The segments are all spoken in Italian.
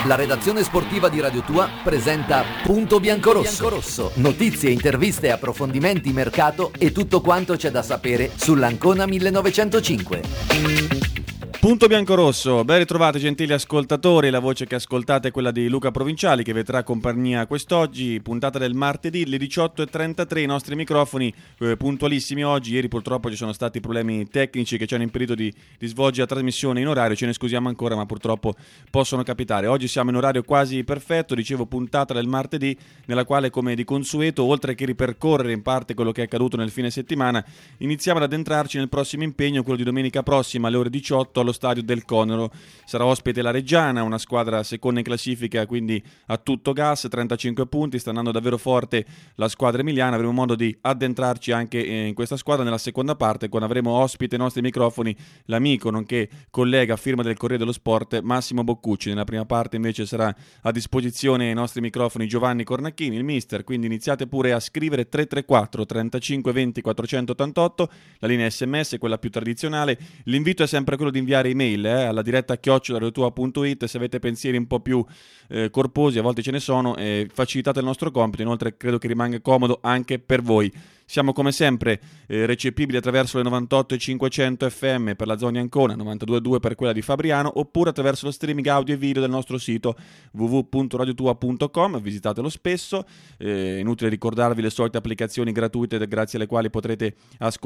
La redazione sportiva di Radio Tua presenta Punto Biancorosso. Notizie, interviste, approfondimenti, mercato e tutto quanto c'è da sapere sull'Ancona 1905. Punto Biancorosso, ben ritrovati gentili ascoltatori, la voce che ascoltate è quella di Luca Provinciali che vi terrà compagnia quest'oggi, puntata del martedì, le 18.33, i nostri microfoni puntualissimi oggi. Ieri purtroppo ci sono stati problemi tecnici che ci hanno impedito di svolgere la trasmissione in orario, ce ne scusiamo ancora ma purtroppo possono capitare. Oggi siamo in orario quasi perfetto, dicevo puntata del martedì, nella quale come di consueto, oltre che ripercorrere in parte quello che è accaduto nel fine settimana, iniziamo ad addentrarci nel prossimo impegno, quello di domenica prossima alle ore 18 allo stadio del Conero. Sarà ospite la Reggiana, una squadra seconda in classifica, quindi a tutto gas, 35 punti, sta andando davvero forte la squadra emiliana. Avremo modo di addentrarci anche in questa squadra nella seconda parte, quando avremo ospite ai nostri microfoni l'amico nonché collega firma del Corriere dello Sport Massimo Boccucci. Nella prima parte invece sarà a disposizione ai nostri microfoni Giovanni Cornacchini, il mister, quindi iniziate pure a scrivere 334 35 20 488, la linea SMS, quella più tradizionale. L'invito è sempre quello di inviare email alla diretta @radiotua.it se avete pensieri un po' più corposi, a volte ce ne sono, facilitate il nostro compito. Inoltre credo che rimanga comodo anche per voi. Siamo come sempre recepibili attraverso le 98 e 500 FM per la zona Ancona, 92.2 per quella di Fabriano, oppure attraverso lo streaming audio e video del nostro sito www.radiotua.com, visitatelo spesso. Inutile ricordarvi le solite applicazioni gratuite grazie alle quali potrete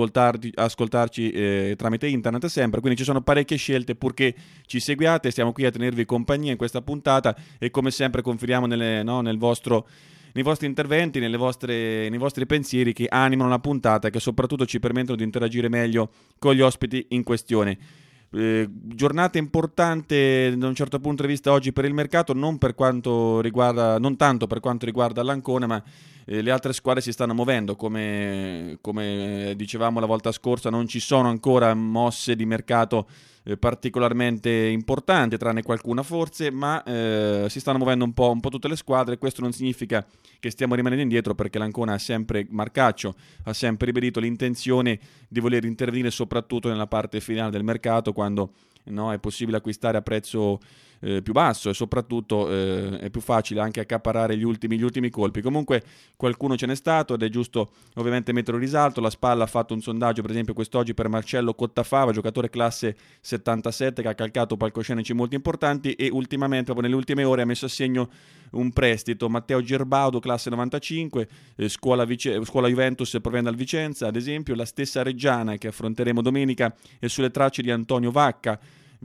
ascoltarci tramite internet sempre, quindi ci sono parecchie scelte purché ci seguiate. Stiamo qui a tenervi compagnia in questa puntata e come sempre confidiamo nei vostri interventi, nei vostri pensieri che animano la puntata e che soprattutto ci permettono di interagire meglio con gli ospiti in questione. Giornata importante da un certo punto di vista oggi per il mercato, non tanto per quanto riguarda l'Ancona, ma le altre squadre si stanno muovendo. Come dicevamo la volta scorsa, non ci sono ancora mosse di mercato particolarmente importanti, tranne qualcuna forse, ma si stanno muovendo un po' tutte le squadre. Questo non significa che stiamo rimanendo indietro, perché l'Ancona Marcaccio ha sempre ribadito l'intenzione di voler intervenire soprattutto nella parte finale del mercato, quando è possibile acquistare a prezzo più basso e soprattutto è più facile anche accaparrare gli ultimi colpi. Comunque qualcuno ce n'è stato ed è giusto ovviamente mettere in risalto. La Spalla ha fatto un sondaggio per esempio quest'oggi per Marcello Cottafava, giocatore classe 77 che ha calcato palcoscenici molto importanti e ultimamente, proprio nelle ultime ore, ha messo a segno un prestito. Matteo Gerbaudo, classe 95, scuola Juventus, proviene dal Vicenza ad esempio. La stessa Reggiana che affronteremo domenica è sulle tracce di Antonio Vacca,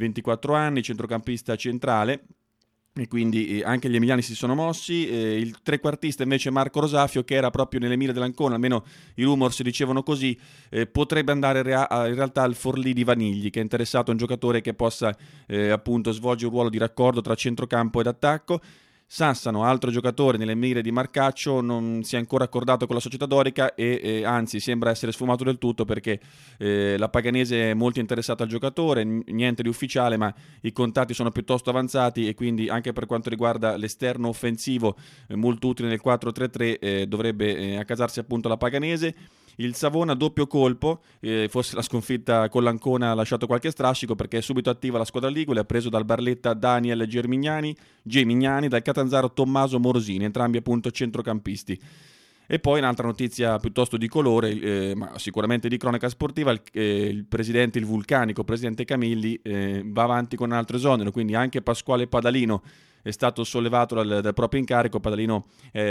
24 anni, centrocampista centrale, e quindi anche gli emiliani si sono mossi. Il trequartista invece Marco Rosafio, che era proprio nelle mire dell'Ancona, almeno i rumors dicevano così, potrebbe andare in realtà al Forlì di Vanigli, che è interessato a un giocatore che possa appunto svolgere un ruolo di raccordo tra centrocampo ed attacco. Sassano, altro giocatore nelle mire di Marcaccio, non si è ancora accordato con la società dorica e anzi sembra essere sfumato del tutto, perché la Paganese è molto interessata al giocatore, niente di ufficiale ma i contatti sono piuttosto avanzati e quindi anche per quanto riguarda l'esterno offensivo molto utile nel 4-3-3 dovrebbe accasarsi appunto la Paganese. Il Savona doppio colpo, forse la sconfitta con l'Ancona ha lasciato qualche strascico, perché è subito attiva la squadra ligure, ha preso dal Barletta Daniel Gemignani, dal Catanzaro Tommaso Morosini, entrambi appunto centrocampisti. E poi un'altra notizia piuttosto di colore, ma sicuramente di cronaca sportiva, il vulcanico presidente Camilli va avanti con un altro esonero, quindi anche Pasquale Padalino è stato sollevato dal proprio incarico. Padalino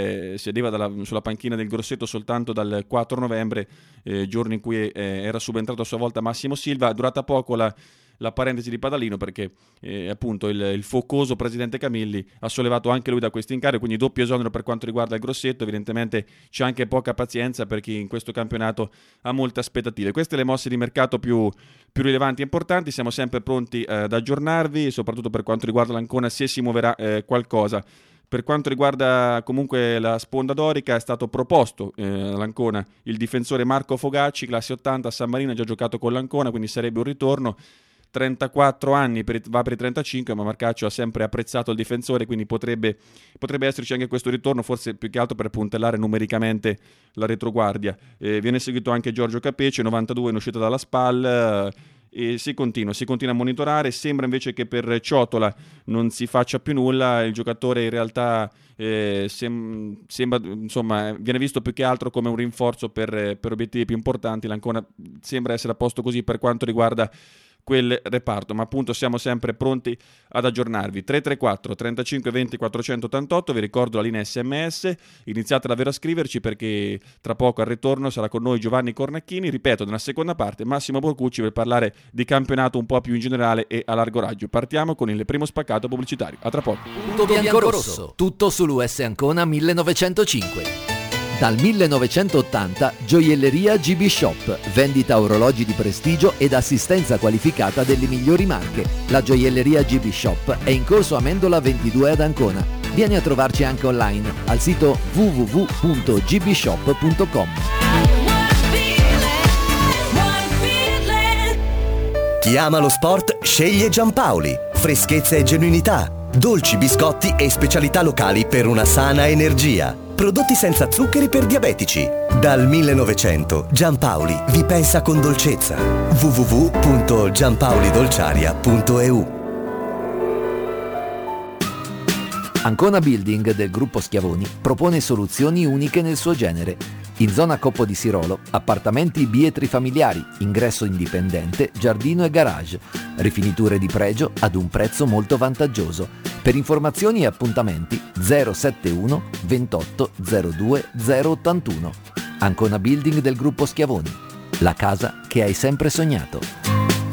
sedeva sulla panchina del Grosseto soltanto dal 4 novembre, giorno in cui era subentrato a sua volta Massimo Silva. È durata poco la parentesi di Padalino, perché appunto il focoso presidente Camilli ha sollevato anche lui da questo incarico, quindi doppio esonero per quanto riguarda il Grosseto. Evidentemente c'è anche poca pazienza per chi in questo campionato ha molte aspettative. Queste le mosse di mercato più rilevanti e importanti. Siamo sempre pronti ad aggiornarvi, soprattutto per quanto riguarda l'Ancona, se si muoverà qualcosa. Per quanto riguarda comunque la sponda dorica, è stato proposto all'Ancona il difensore Marco Fogacci, classe 80 a San Marino, ha già giocato con l'Ancona, quindi sarebbe un ritorno. 34 anni, va per i 35, ma Marcaccio ha sempre apprezzato il difensore, quindi potrebbe esserci anche questo ritorno, forse più che altro per puntellare numericamente la retroguardia. Viene seguito anche Giorgio Capece, 92, in uscita dalla SPAL, e si continua a monitorare. Sembra invece che per Ciotola non si faccia più nulla, il giocatore in realtà sembra, insomma, viene visto più che altro come un rinforzo per obiettivi più importanti. L'Ancona sembra essere a posto così per quanto riguarda quel reparto, ma appunto siamo sempre pronti ad aggiornarvi. 334 35 20 488, vi ricordo la linea SMS, iniziate davvero a scriverci perché tra poco al ritorno sarà con noi Giovanni Cornacchini, ripeto, nella seconda parte Massimo Borcucci per parlare di campionato un po' più in generale e a largo raggio. Partiamo con il primo spaccato pubblicitario, a tra poco. Punto biancorosso, tutto sull'US Ancona 1905. Dal 1980 Gioielleria GB Shop, vendita orologi di prestigio ed assistenza qualificata delle migliori marche. La Gioielleria GB Shop è in corso Amendola 22 ad Ancona. Vieni a trovarci anche online al sito www.gbshop.com. Chi ama lo sport sceglie Giampaoli. Freschezza e genuinità, dolci, biscotti e specialità locali per una sana energia. Prodotti senza zuccheri per diabetici. Dal 1900 Giampaoli vi pensa con dolcezza. www.giampaolidolciaria.eu. Ancona Building del gruppo Schiavoni propone soluzioni uniche nel suo genere. In zona Coppo di Sirolo, appartamenti bietri familiari, ingresso indipendente, giardino e garage. Rifiniture di pregio ad un prezzo molto vantaggioso. Per informazioni e appuntamenti 071 28 02 081. Ancona Building del gruppo Schiavoni. La casa che hai sempre sognato.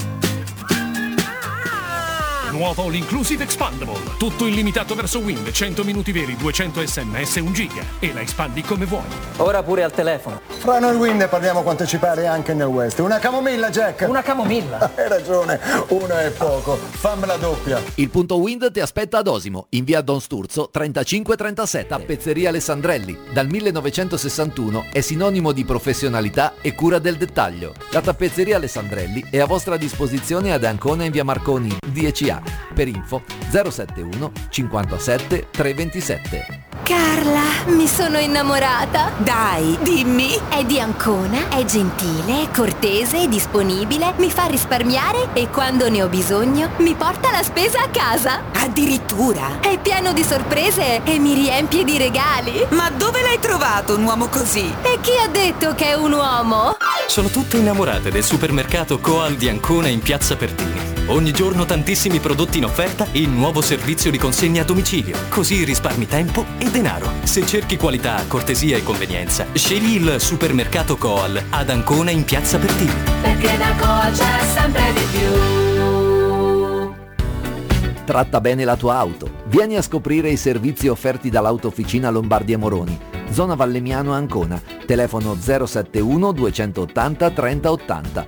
Nuovo All Inclusive Expandable. Tutto illimitato verso Wind, 100 minuti veri, 200 sms, 1 giga. E la espandi come vuoi. Ora pure al telefono. Fra noi Wind parliamo quanto ci pare anche nel West. Una camomilla, Jack. Una camomilla. Hai ragione, una è poco. Fammela doppia. Il punto Wind ti aspetta ad Osimo, in via Don Sturzo 3537. Tappezzeria Alessandrelli. Dal 1961 è sinonimo di professionalità e cura del dettaglio. La tappezzeria Alessandrelli è a vostra disposizione ad Ancona in via Marconi 10A. Per info 071 57 327. Carla, mi sono innamorata. Dai, dimmi. È di Ancona, è gentile, è cortese, è disponibile, mi fa risparmiare e quando ne ho bisogno mi porta la spesa a casa. Addirittura. È pieno di sorprese e mi riempie di regali. Ma dove l'hai trovato un uomo così? E chi ha detto che è un uomo? Sono tutte innamorate del supermercato Coal di Ancona in Piazza Pertini. Ogni giorno tantissimi prodotti in offerta e il nuovo servizio di consegna a domicilio. Così risparmi tempo e denaro. Se cerchi qualità, cortesia e convenienza, scegli il supermercato Coal ad Ancona in Piazza Pertini. Perché da Coal c'è sempre di più. Tratta bene la tua auto. Vieni a scoprire i servizi offerti dall'Autofficina Lombardi Moroni. Zona Vallemiano Ancona. Telefono 071 280 3080.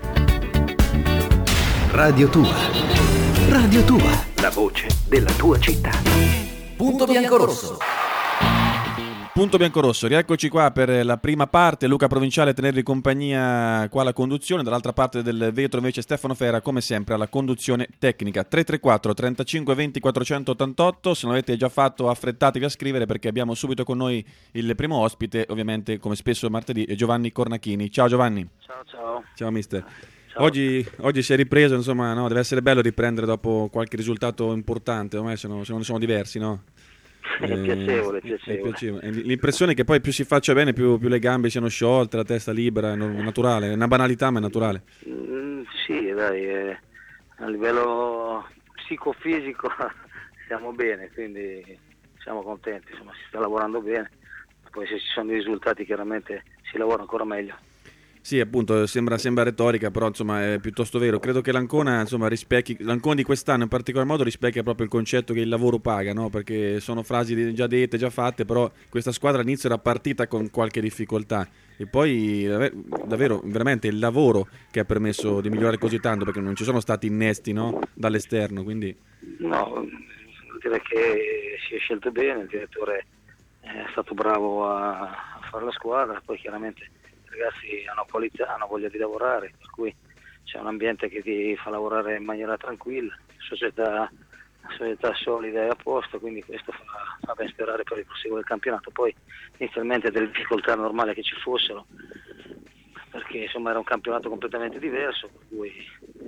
Radio Tua. Radio Tua. La voce della tua città. Punto biancorosso. Punto biancorosso, rieccoci qua per la prima parte. Luca Provinciale a tenervi compagnia qua alla conduzione, dall'altra parte del vetro invece Stefano Fera come sempre alla conduzione tecnica. 334 35 20 488, se non l'avete già fatto affrettatevi a scrivere perché abbiamo subito con noi il primo ospite, ovviamente come spesso martedì, Giovanni Cornacchini. Ciao Giovanni. Ciao. Ciao mister. Ciao. Oggi si è ripreso, insomma, no? Deve essere bello riprendere dopo qualche risultato importante, ormai sono diversi, no? È piacevole. L'impressione è che poi più si faccia bene, più le gambe siano sciolte, la testa libera, è naturale, è una banalità ma è naturale. Sì, dai, a livello psicofisico stiamo bene, quindi siamo contenti, insomma si sta lavorando bene, poi se ci sono dei risultati chiaramente si lavora ancora meglio. Sì, appunto, sembra retorica, però insomma è piuttosto vero. Credo che l'Ancona, insomma, l'Ancona di quest'anno in particolar modo rispecchia proprio il concetto che il lavoro paga, no? Perché sono frasi già dette, già fatte, però questa squadra all'inizio era partita con qualche difficoltà e poi davvero, veramente il lavoro che ha permesso di migliorare così tanto, perché non ci sono stati innesti, no? Dall'esterno, quindi... No, direi che si è scelto bene, il direttore è stato bravo a fare la squadra, poi chiaramente i ragazzi hanno qualità, hanno voglia di lavorare, per cui c'è un ambiente che ti fa lavorare in maniera tranquilla, società solida e a posto, quindi questo fa ben sperare per il proseguo del campionato. Poi inizialmente delle difficoltà normali che ci fossero, perché insomma era un campionato completamente diverso, per cui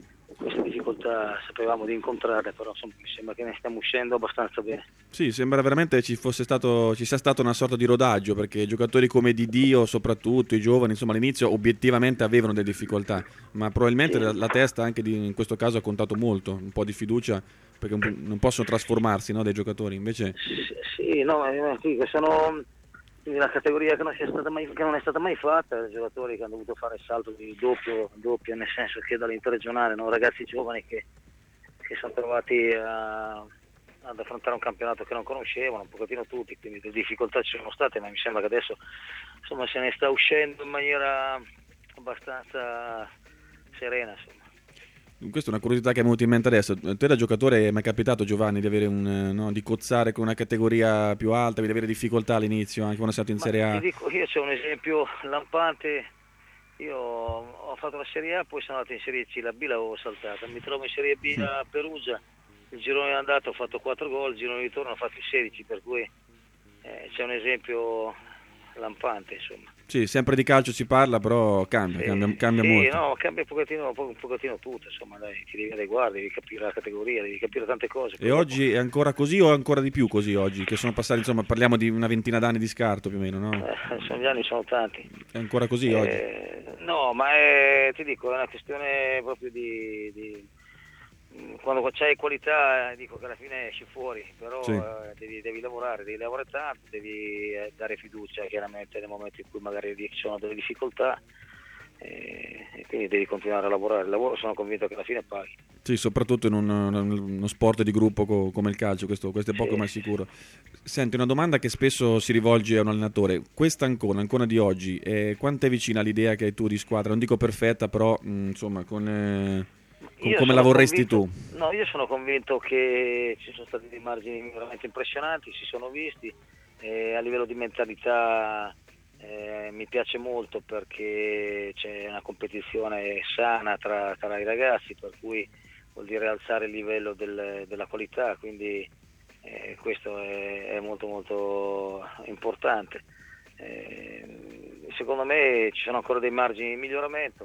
queste difficoltà sapevamo di incontrarle, però insomma, mi sembra che ne stiamo uscendo abbastanza bene. Sì, sembra veramente ci sia stato una sorta di rodaggio, perché giocatori come Didio, soprattutto i giovani, insomma all'inizio obiettivamente avevano delle difficoltà, ma probabilmente la testa anche in questo caso ha contato molto, un po' di fiducia, perché non possono trasformarsi, no, dei giocatori, invece... Sì, no, sono la categoria che non è stata mai fatta, giocatori che hanno dovuto fare il salto di doppio, nel senso che dall'interregionale, no? Ragazzi giovani che sono trovati ad affrontare un campionato che non conoscevano, un pochettino tutti, quindi le difficoltà ci sono state, ma mi sembra che adesso insomma se ne sta uscendo in maniera abbastanza serena, insomma. Questa è una curiosità che è venuta in mente adesso. Te da giocatore è mai capitato, Giovanni, di avere di cozzare con una categoria più alta, di avere difficoltà all'inizio, anche quando sei stato in Serie A? Ti dico, io c'ho un esempio lampante. Io ho fatto la Serie A, poi sono andato in Serie C, la B l'avevo saltata. Mi trovo in Serie B a Perugia, il girone andato ho fatto 4 gol, il girone di ritorno ho fatto 16, per cui c'è un esempio lampante, insomma. Sì, sempre di calcio si parla, però cambia molto. No, cambia un pochettino tutto, insomma, dai, ti devi adeguare, devi capire la categoria, devi capire tante cose. E oggi è ancora così o ancora di più così oggi? Che sono passati, insomma, parliamo di una ventina d'anni di scarto più o meno, no? Gli anni sono tanti. È ancora così oggi? No, ma ti dico, è una questione proprio di quando c'hai qualità, dico che alla fine esci fuori, però sì. devi lavorare tanto, devi dare fiducia chiaramente nel momento in cui magari ci sono delle difficoltà, e quindi devi continuare a lavorare. Il lavoro sono convinto che alla fine paghi. Sì, soprattutto in uno sport di gruppo come il calcio, questo è poco ma sicuro. Senti, una domanda che spesso si rivolge a un allenatore: questa Ancona di oggi, quanto è vicina all'idea che hai tu di squadra? Non dico perfetta, però insomma come la vorresti tu? No, io sono convinto che ci sono stati dei margini veramente impressionanti, si sono visti, a livello di mentalità mi piace molto perché c'è una competizione sana tra i ragazzi, per cui vuol dire alzare il livello della qualità, quindi questo è molto molto importante. Secondo me ci sono ancora dei margini di miglioramento,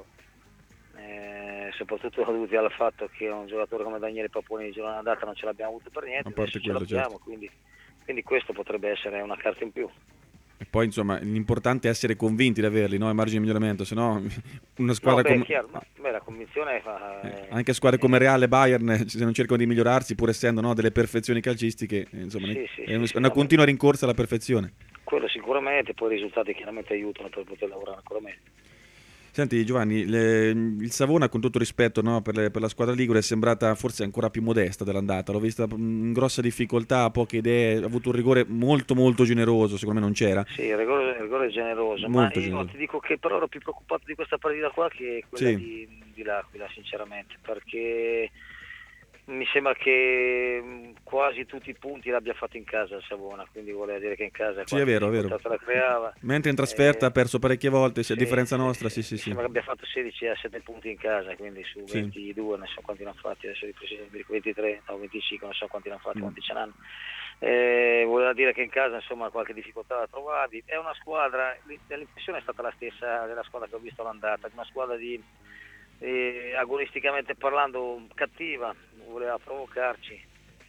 soprattutto dovuti al fatto che un giocatore come Daniele Paponi di giornata andata non ce l'abbiamo avuto per niente, adesso ce l'abbiamo, certo. Quindi questo potrebbe essere una carta in più. E poi insomma l'importante è essere convinti di averli, no? Il margine di miglioramento, se no una squadra la convinzione anche squadre come Real e Bayern, se non cercano di migliorarsi, pur essendo delle perfezioni calcistiche, insomma è una continua rincorsa alla perfezione. Quello sicuramente, poi i risultati chiaramente aiutano per poter lavorare ancora meglio. Senti Giovanni, il Savona, con tutto rispetto, no, per la squadra ligure, è sembrata forse ancora più modesta dell'andata. L'ho vista in grossa difficoltà, poche idee, ha avuto un rigore molto molto generoso, secondo me non c'era. Sì, il rigore generoso, molto ma io ti dico che però ero più preoccupato di questa partita qua che quella di L'Aquila, sinceramente, perché mi sembra che quasi tutti i punti l'abbia fatto in casa il Savona, quindi voleva dire che in casa sì, è vero. La creava. Mentre in trasferta ha perso parecchie volte, a differenza nostra, sì. Sembra che abbia fatto 16 a 7 punti in casa, quindi su 22 non so quanti ne ha fatti, adesso 23 o 25 non so quanti ne ha fatti, quanti ce n'hanno. Voleva dire che in casa insomma qualche difficoltà la trovavi. È una squadra, l'impressione è stata la stessa della squadra che ho visto l'andata, una squadra agonisticamente parlando cattiva, voleva provocarci,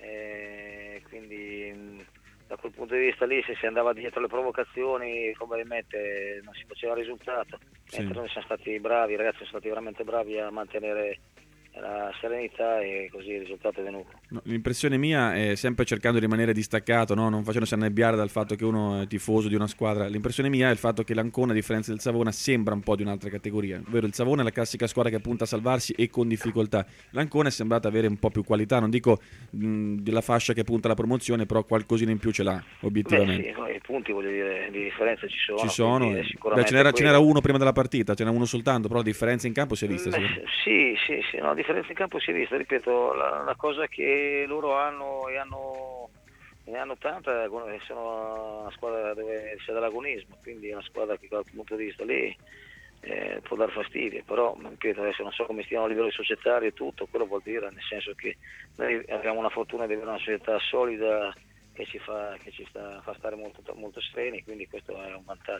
quindi da quel punto di vista lì, se si andava dietro le provocazioni probabilmente non si faceva risultato, mentre noi siamo stati bravi, i ragazzi sono stati veramente bravi a mantenere la serenità e così il risultato è venuto. No, l'impressione mia è sempre cercando di rimanere distaccato, no? Non facendosi annebbiare dal fatto che uno è tifoso di una squadra. L'impressione mia è il fatto che l'Ancona, a differenza del Savona, sembra un po' di un'altra categoria, ovvero il Savona è la classica squadra che punta a salvarsi e con difficoltà. L'Ancona è sembrata avere un po' più qualità, non dico della fascia che punta alla promozione, però qualcosina in più ce l'ha obiettivamente. Sì, i punti, voglio dire, di differenza ci sono. C'era uno prima della partita, c'era uno soltanto, però la differenza in campo si è vista. Sì, no, la differenza in campo si è vista, ripeto, la cosa che loro hanno ne hanno tanta, sono una squadra dove c'è dell'agonismo, quindi è una squadra che da quel punto di vista lì può dar fastidio, però ripeto, adesso non so come stiamo a livello societario e tutto, quello vuol dire, nel senso che noi abbiamo una fortuna di avere una società solida che ci fa stare molto, molto sereni, quindi questo è un vantaggio.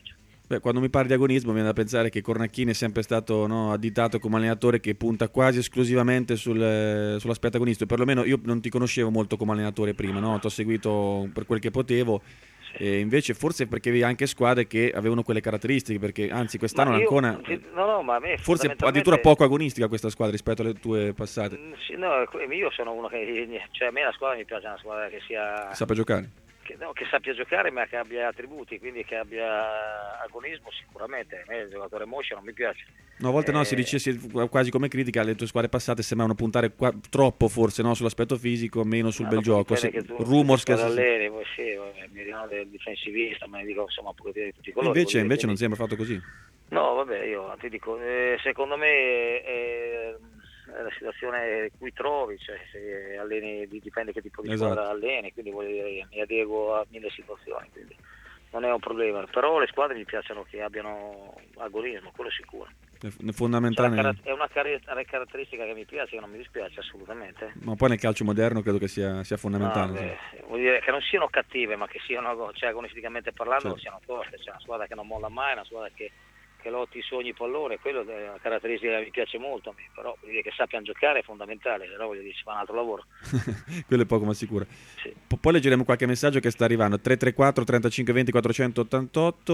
Beh, quando mi parli di agonismo mi viene da pensare che Cornacchini è sempre stato additato come allenatore che punta quasi esclusivamente sull'aspetto agonistico. Perlomeno io non ti conoscevo molto come allenatore prima, no? Ti ho seguito per quel che potevo. E invece forse perché avevi anche squadre che avevano quelle caratteristiche, perché anzi quest'anno l'Ancona ma a me forse addirittura poco agonistica questa squadra rispetto alle tue passate. Sì, no, io sono uno che, cioè a me la squadra mi piace, una squadra che sia sappia giocare, che sappia giocare, ma che abbia attributi, quindi che abbia agonismo sicuramente. A me il giocatore Moscia non mi piace. No, a volte si dice quasi come critica, le tue squadre passate sembravano puntare troppo forse sull'aspetto fisico, meno sul bel gioco. Rumors che alleni, poi sì, mi dicono del difensivista, ma ne dico insomma un pochettino di tutti i colori. Invece non sembra fatto così. No, vabbè, io ti dico, secondo me è la situazione in cui trovi, cioè se alleni, dipende che tipo di squadra alleni, quindi voglio dire, mi adeguo a 1000 situazioni, quindi non è un problema. Però le squadre mi piacciono che abbiano agonismo, quello sicuro. È fondamentale. È una caratteristica che mi piace, che non mi dispiace assolutamente. Ma poi nel calcio moderno credo che sia fondamentale. Vuol dire che non siano cattive, ma che siano, cioè agonisticamente parlando, siano forti. C'è una squadra che non molla mai, una squadra che lotti i sogni pallone, quello è una caratteristica che mi piace molto a me, però vuol dire che sappiano giocare è fondamentale, però voglio dire, si fa un altro lavoro. Quello è poco ma sicuro. Sì. Poi leggeremo qualche messaggio che sta arrivando. 334 35 20 488,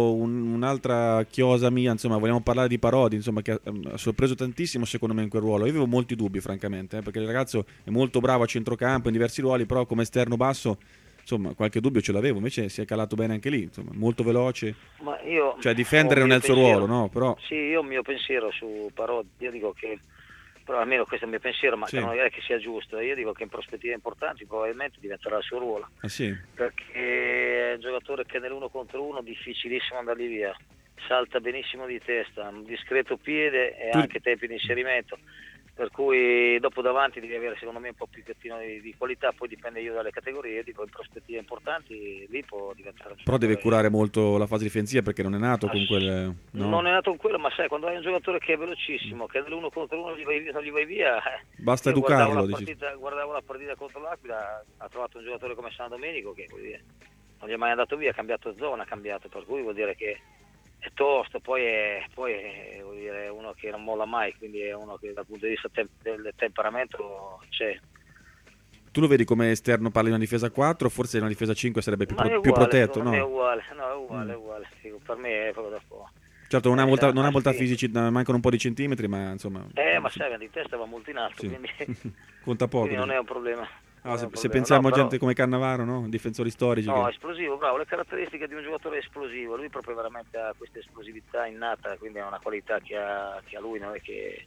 un'altra chiosa mia, insomma, vogliamo parlare di Parodi, insomma, che ha sorpreso tantissimo secondo me in quel ruolo. Io avevo molti dubbi francamente, perché il ragazzo è molto bravo a centrocampo in diversi ruoli, però come esterno basso insomma qualche dubbio ce l'avevo, invece si è calato bene anche lì, insomma, molto veloce. Ma io cioè difendere non è il suo ruolo, no? Però sì, io il mio pensiero su Parodi, io dico che, però almeno questo è il mio pensiero, ma non è che sia giusto, io dico che in prospettive importanti probabilmente diventerà il suo ruolo. Ah, sì? Perché è un giocatore che nell'uno contro uno difficilissimo andargli via, salta benissimo di testa, un discreto piede e anche tempi di inserimento. Per cui dopo davanti devi avere secondo me un po' più di qualità, poi dipende io dalle categorie, dico in prospettive importanti lì può diventare. Però deve curare molto la fase difensiva perché non è nato con quel. No? Non è nato con quello, ma sai, quando hai un giocatore che è velocissimo, che nell'uno contro uno non gli vai via. Basta educarlo. Guardavo la partita contro l'Aquila, ha trovato un giocatore come San Domenico che vuol dire, non gli è mai andato via, ha cambiato zona, per cui vuol dire che è tosto, poi è vuol dire, uno che non molla mai, quindi è uno che dal punto di vista del temperamento c'è. Tu lo vedi come esterno, parli di una difesa 4, forse una difesa 5 sarebbe più protetto, no? È uguale, è uguale. Per me è proprio da po'. Certo, non ha molta fisici, mancano un po' di centimetri, ma insomma. Ma sai, di testa va molto in alto, quindi conta poco. Quindi non è un problema. Se pensiamo a gente come Cannavaro, no? Difensori storici. No, esplosivo, bravo, le caratteristiche di un giocatore esplosivo, lui proprio veramente ha questa esplosività innata, quindi è una qualità che ha lui, non è che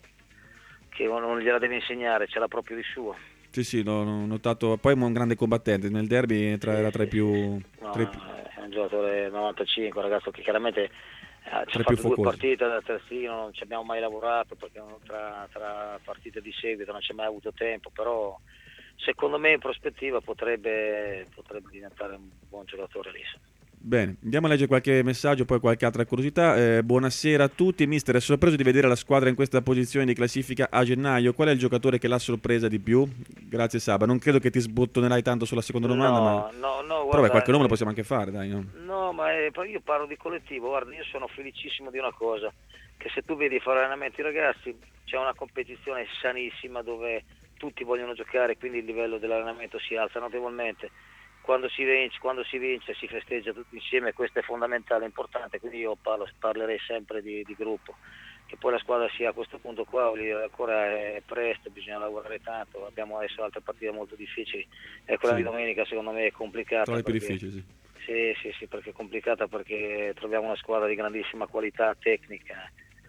non gliela deve insegnare, ce l'ha proprio di suo. Sì, l'ho notato, poi è un grande combattente, nel derby era tra i più. È un giocatore 95, un ragazzo che chiaramente ci ha fatto 2 partite da terzino, non ci abbiamo mai lavorato perché tra partite di seguito non c'è mai avuto tempo, però secondo me in prospettiva potrebbe diventare un buon giocatore lì. Bene, andiamo a leggere qualche messaggio, poi qualche altra curiosità. Buonasera a tutti, mister, è sorpreso di vedere la squadra in questa posizione di classifica a gennaio. Qual è il giocatore che l'ha sorpresa di più? Grazie Saba, non credo che ti sbottonerai tanto sulla seconda domanda, no, però qualche nome lo possiamo anche fare, dai. No, ma io parlo di collettivo, guarda, io sono felicissimo di una cosa, che se tu vedi fare allenamenti ragazzi, c'è una competizione sanissima dove tutti vogliono giocare, quindi il livello dell'allenamento si alza notevolmente. Quando si vince si festeggia tutti insieme, questo è fondamentale, importante, quindi io parlerei sempre di gruppo. Che poi la squadra sia a questo punto qua, ancora è presto, bisogna lavorare tanto, abbiamo adesso altre partite molto difficili e quella di domenica secondo me è complicata. Tra le più difficili, sì. Sì, perché è complicata perché troviamo una squadra di grandissima qualità tecnica,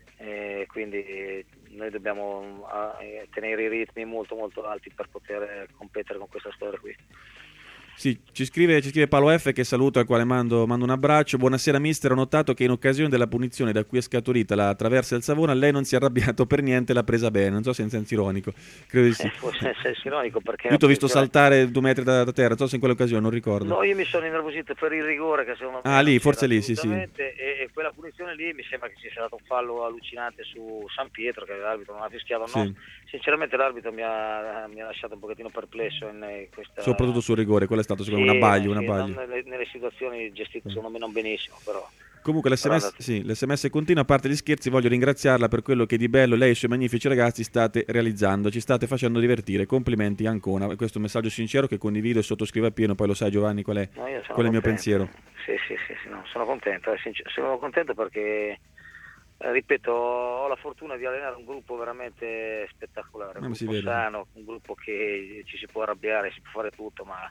quindi noi dobbiamo tenere i ritmi molto molto alti per poter competere con questa squadra qui. Sì, ci scrive Paolo F, che saluto, al quale mando un abbraccio. Buonasera mister, ho notato che in occasione della punizione da cui è scaturita la traversa del Savona lei non si è arrabbiato per niente, l'ha presa bene, non so se in senso ironico, credo di sì. Forse in senso ironico perché io ti ho visto saltare 2 metri da terra, non so se in quell'occasione, non ricordo. No, io mi sono innervosito per il rigore che secondo me lì, forse lì, sì. E quella punizione lì mi sembra che ci sia stato un fallo allucinante su San Pietro che l'arbitro non ha fischiato, sì. No. Sinceramente l'arbitro mi ha lasciato un pochettino perplesso in questa. Soprattutto sul rigore, quello è stato secondo me un abbaglio. Nelle situazioni gestite secondo me non benissimo, però Comunque l'SMS continua, a parte gli scherzi voglio ringraziarla per quello che di bello lei e i suoi magnifici ragazzi state realizzando, ci state facendo divertire, complimenti Ancona. Questo è un messaggio sincero che condivido e sottoscrivo appieno, poi lo sai Giovanni qual è il mio pensiero. Sì, no, sono contento perché ripeto, ho la fortuna di allenare un gruppo veramente spettacolare, un gruppo sano, un gruppo che ci si può arrabbiare, si può fare tutto, ma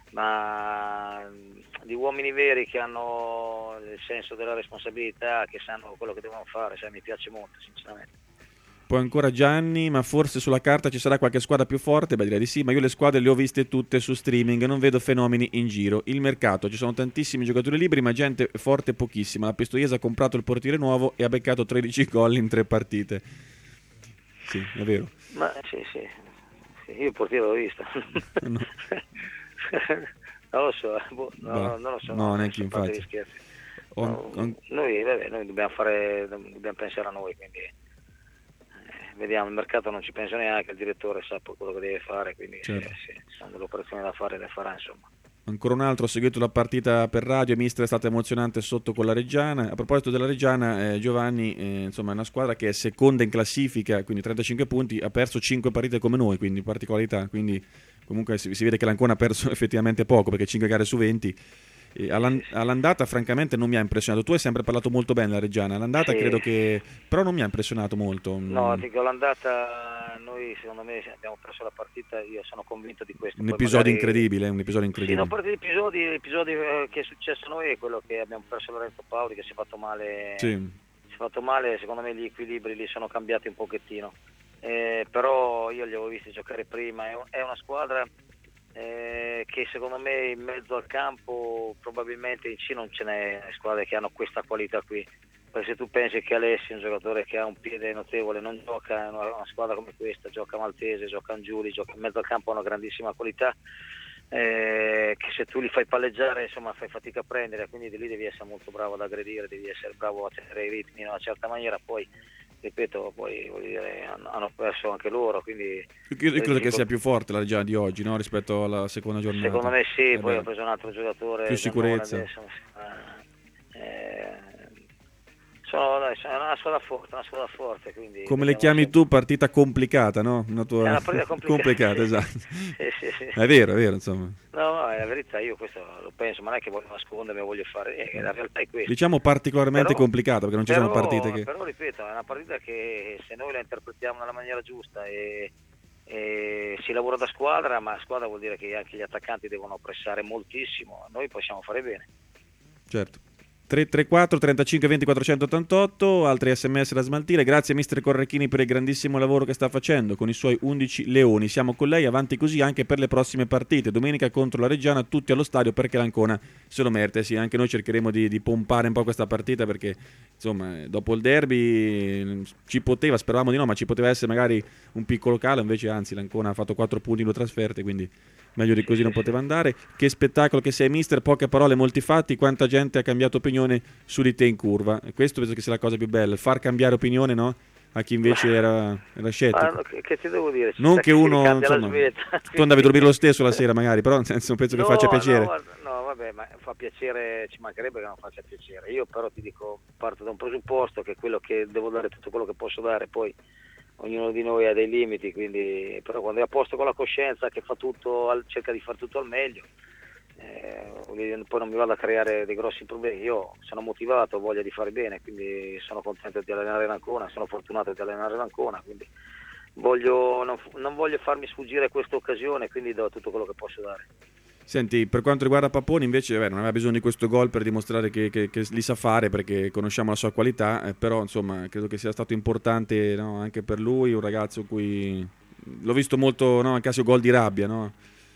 di uomini veri che hanno il senso della responsabilità, che sanno quello che devono fare, mi piace molto sinceramente. Poi ancora Gianni, ma forse sulla carta ci sarà qualche squadra più forte? Beh, direi di sì, ma io le squadre le ho viste tutte su streaming e non vedo fenomeni in giro. Il mercato, ci sono tantissimi giocatori liberi ma gente forte pochissima. La Pistoiese ha comprato il portiere nuovo e ha beccato 13 gol in 3 partite. Sì, è vero. Ma sì, io il portiere l'ho visto. No. Non lo so, non lo so. No, neanche infatti. Noi dobbiamo pensare a noi, quindi vediamo, il mercato non ci pensa neanche, il direttore sa quello che deve fare, quindi certo. se sono delle operazioni da fare le farà, insomma. Ancora un altro, ho seguito la partita per radio, mister è stata emozionante sotto con la Reggiana. A proposito della Reggiana, Giovanni, insomma è una squadra che è seconda in classifica, quindi 35 punti, ha perso 5 partite come noi, quindi particolarità, quindi comunque si vede che l'Ancona ha perso effettivamente poco, perché 5 gare su 20. All'andata francamente non mi ha impressionato. Tu hai sempre parlato molto bene della Reggiana, all'andata credo che però non mi ha impressionato molto. No, dico all'andata noi secondo me abbiamo perso la partita, io sono convinto di questo. Un episodio incredibile. Sì, no, per episodi che è successo a noi è quello che abbiamo perso Lorenzo Paoli, che si è fatto male. Sì. Si è fatto male, secondo me gli equilibri lì sono cambiati un pochettino. Però io li avevo visti giocare prima, è una squadra che secondo me in mezzo al campo probabilmente in C non ce n'è squadre che hanno questa qualità qui, perché se tu pensi che Alessi è un giocatore che ha un piede notevole, non gioca in una squadra come questa, gioca Maltese, gioca Angiuli, gioca in mezzo al campo, ha una grandissima qualità, che se tu li fai palleggiare insomma fai fatica a prendere, quindi di lì devi essere molto bravo ad aggredire, devi essere bravo a tenere i ritmi in una certa maniera. Poi ripeto, poi voglio dire, hanno perso anche loro, quindi io credo che sia più forte la Reggiana di oggi, no? Rispetto alla seconda giornata. Secondo me sì, poi ho preso un altro giocatore più sicurezza. Adesso, è una squadra forte, quindi come le chiami tu, partita complicata, no? Una tua... È una partita complicata, esatto. Sì. È vero, insomma. No, è la verità, io questo lo penso, ma non è che voglio nascondermi o voglio fare, la realtà è questa. Diciamo particolarmente complicata, perché non ci sono partite che... Però ripeto, è una partita che se noi la interpretiamo nella maniera giusta e si lavora da squadra, ma squadra vuol dire che anche gli attaccanti devono pressare moltissimo, noi possiamo fare bene. Certo. 334 35 20 488, altri sms da smaltire. Grazie mister Correcchini per il grandissimo lavoro che sta facendo con i suoi 11 leoni. Siamo con lei, avanti così anche per le prossime partite. Domenica contro la Reggiana, tutti allo stadio perché l'Ancona se lo merita. Sì, anche noi cercheremo di pompare un po' questa partita, perché insomma dopo il derby ci poteva, speravamo di no, ma ci poteva essere magari un piccolo calo, invece anzi l'Ancona ha fatto 4 punti in 2 trasferte, quindi meglio di così non poteva andare. Che spettacolo che sei mister, poche parole molti fatti, quanta gente ha cambiato opinione su di te in curva, e questo penso che sia la cosa più bella, far cambiare opinione, no? A chi invece era scettico. Che ti devo dire? Non che uno, insomma, tu andavi a dormire lo stesso la sera magari, però nel senso penso che faccia piacere. No, vabbè, ma fa piacere, ci mancherebbe che non faccia piacere. Io però ti dico, parto da un presupposto che è quello che devo dare tutto quello che posso dare, poi ognuno di noi ha dei limiti, quindi però quando è a posto con la coscienza, che fa tutto, cerca di fare tutto al meglio, poi non mi vado a creare dei grossi problemi. Io sono motivato, ho voglia di fare bene, quindi sono contento di allenare l'Ancona, sono fortunato di allenare l'Ancona, quindi non voglio farmi sfuggire questa occasione, quindi do tutto quello che posso dare. Senti, per quanto riguarda Paponi invece non aveva bisogno di questo gol per dimostrare che li sa fare, perché conosciamo la sua qualità, però insomma credo che sia stato importante, no? Anche per lui, un ragazzo cui l'ho visto molto, no? Anche a suo gol di rabbia, no?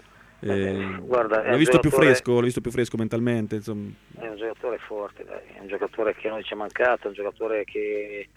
Guarda, l'ho visto più fresco mentalmente, insomma. È un giocatore forte, dai. È un giocatore che a noi ci è mancato, è un giocatore che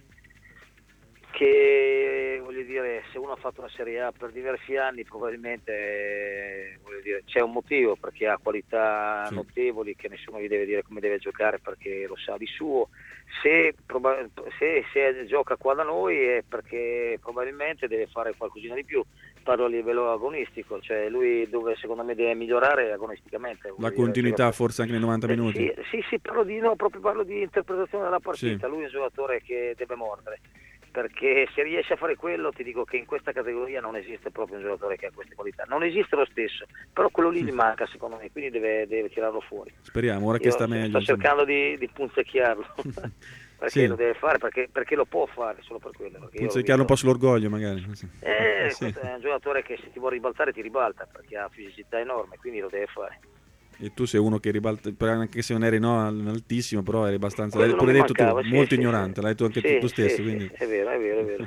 voglio dire, se uno ha fatto una Serie A per diversi anni probabilmente voglio dire, c'è un motivo, perché ha qualità notevoli che nessuno gli deve dire come deve giocare, perché lo sa di suo. Se gioca qua da noi è perché probabilmente deve fare qualcosina di più, parlo a livello agonistico, cioè lui dove secondo me deve migliorare agonisticamente. La continuità forse anche nei 90 minuti. Sì, parlo di interpretazione della partita, Lui è un giocatore che deve mordere, perché se riesce a fare quello ti dico che in questa categoria non esiste proprio un giocatore che ha queste qualità, non esiste lo stesso, però quello lì gli manca secondo me, quindi deve tirarlo fuori. Speriamo, ora che sta meglio. Sto cercando di punzecchiarlo. Perché lo deve fare, perché lo può fare solo per quello. Punzecchiarlo un po' sull'orgoglio magari. Questo è un giocatore che se ti vuole ribaltare ti ribalta, perché ha fisicità enorme, quindi lo deve fare. E tu sei uno che ribalta, anche se non eri altissimo, però eri abbastanza, l'hai pure detto tu, molto ignorante, l'hai detto anche tu stesso. Quindi. È vero.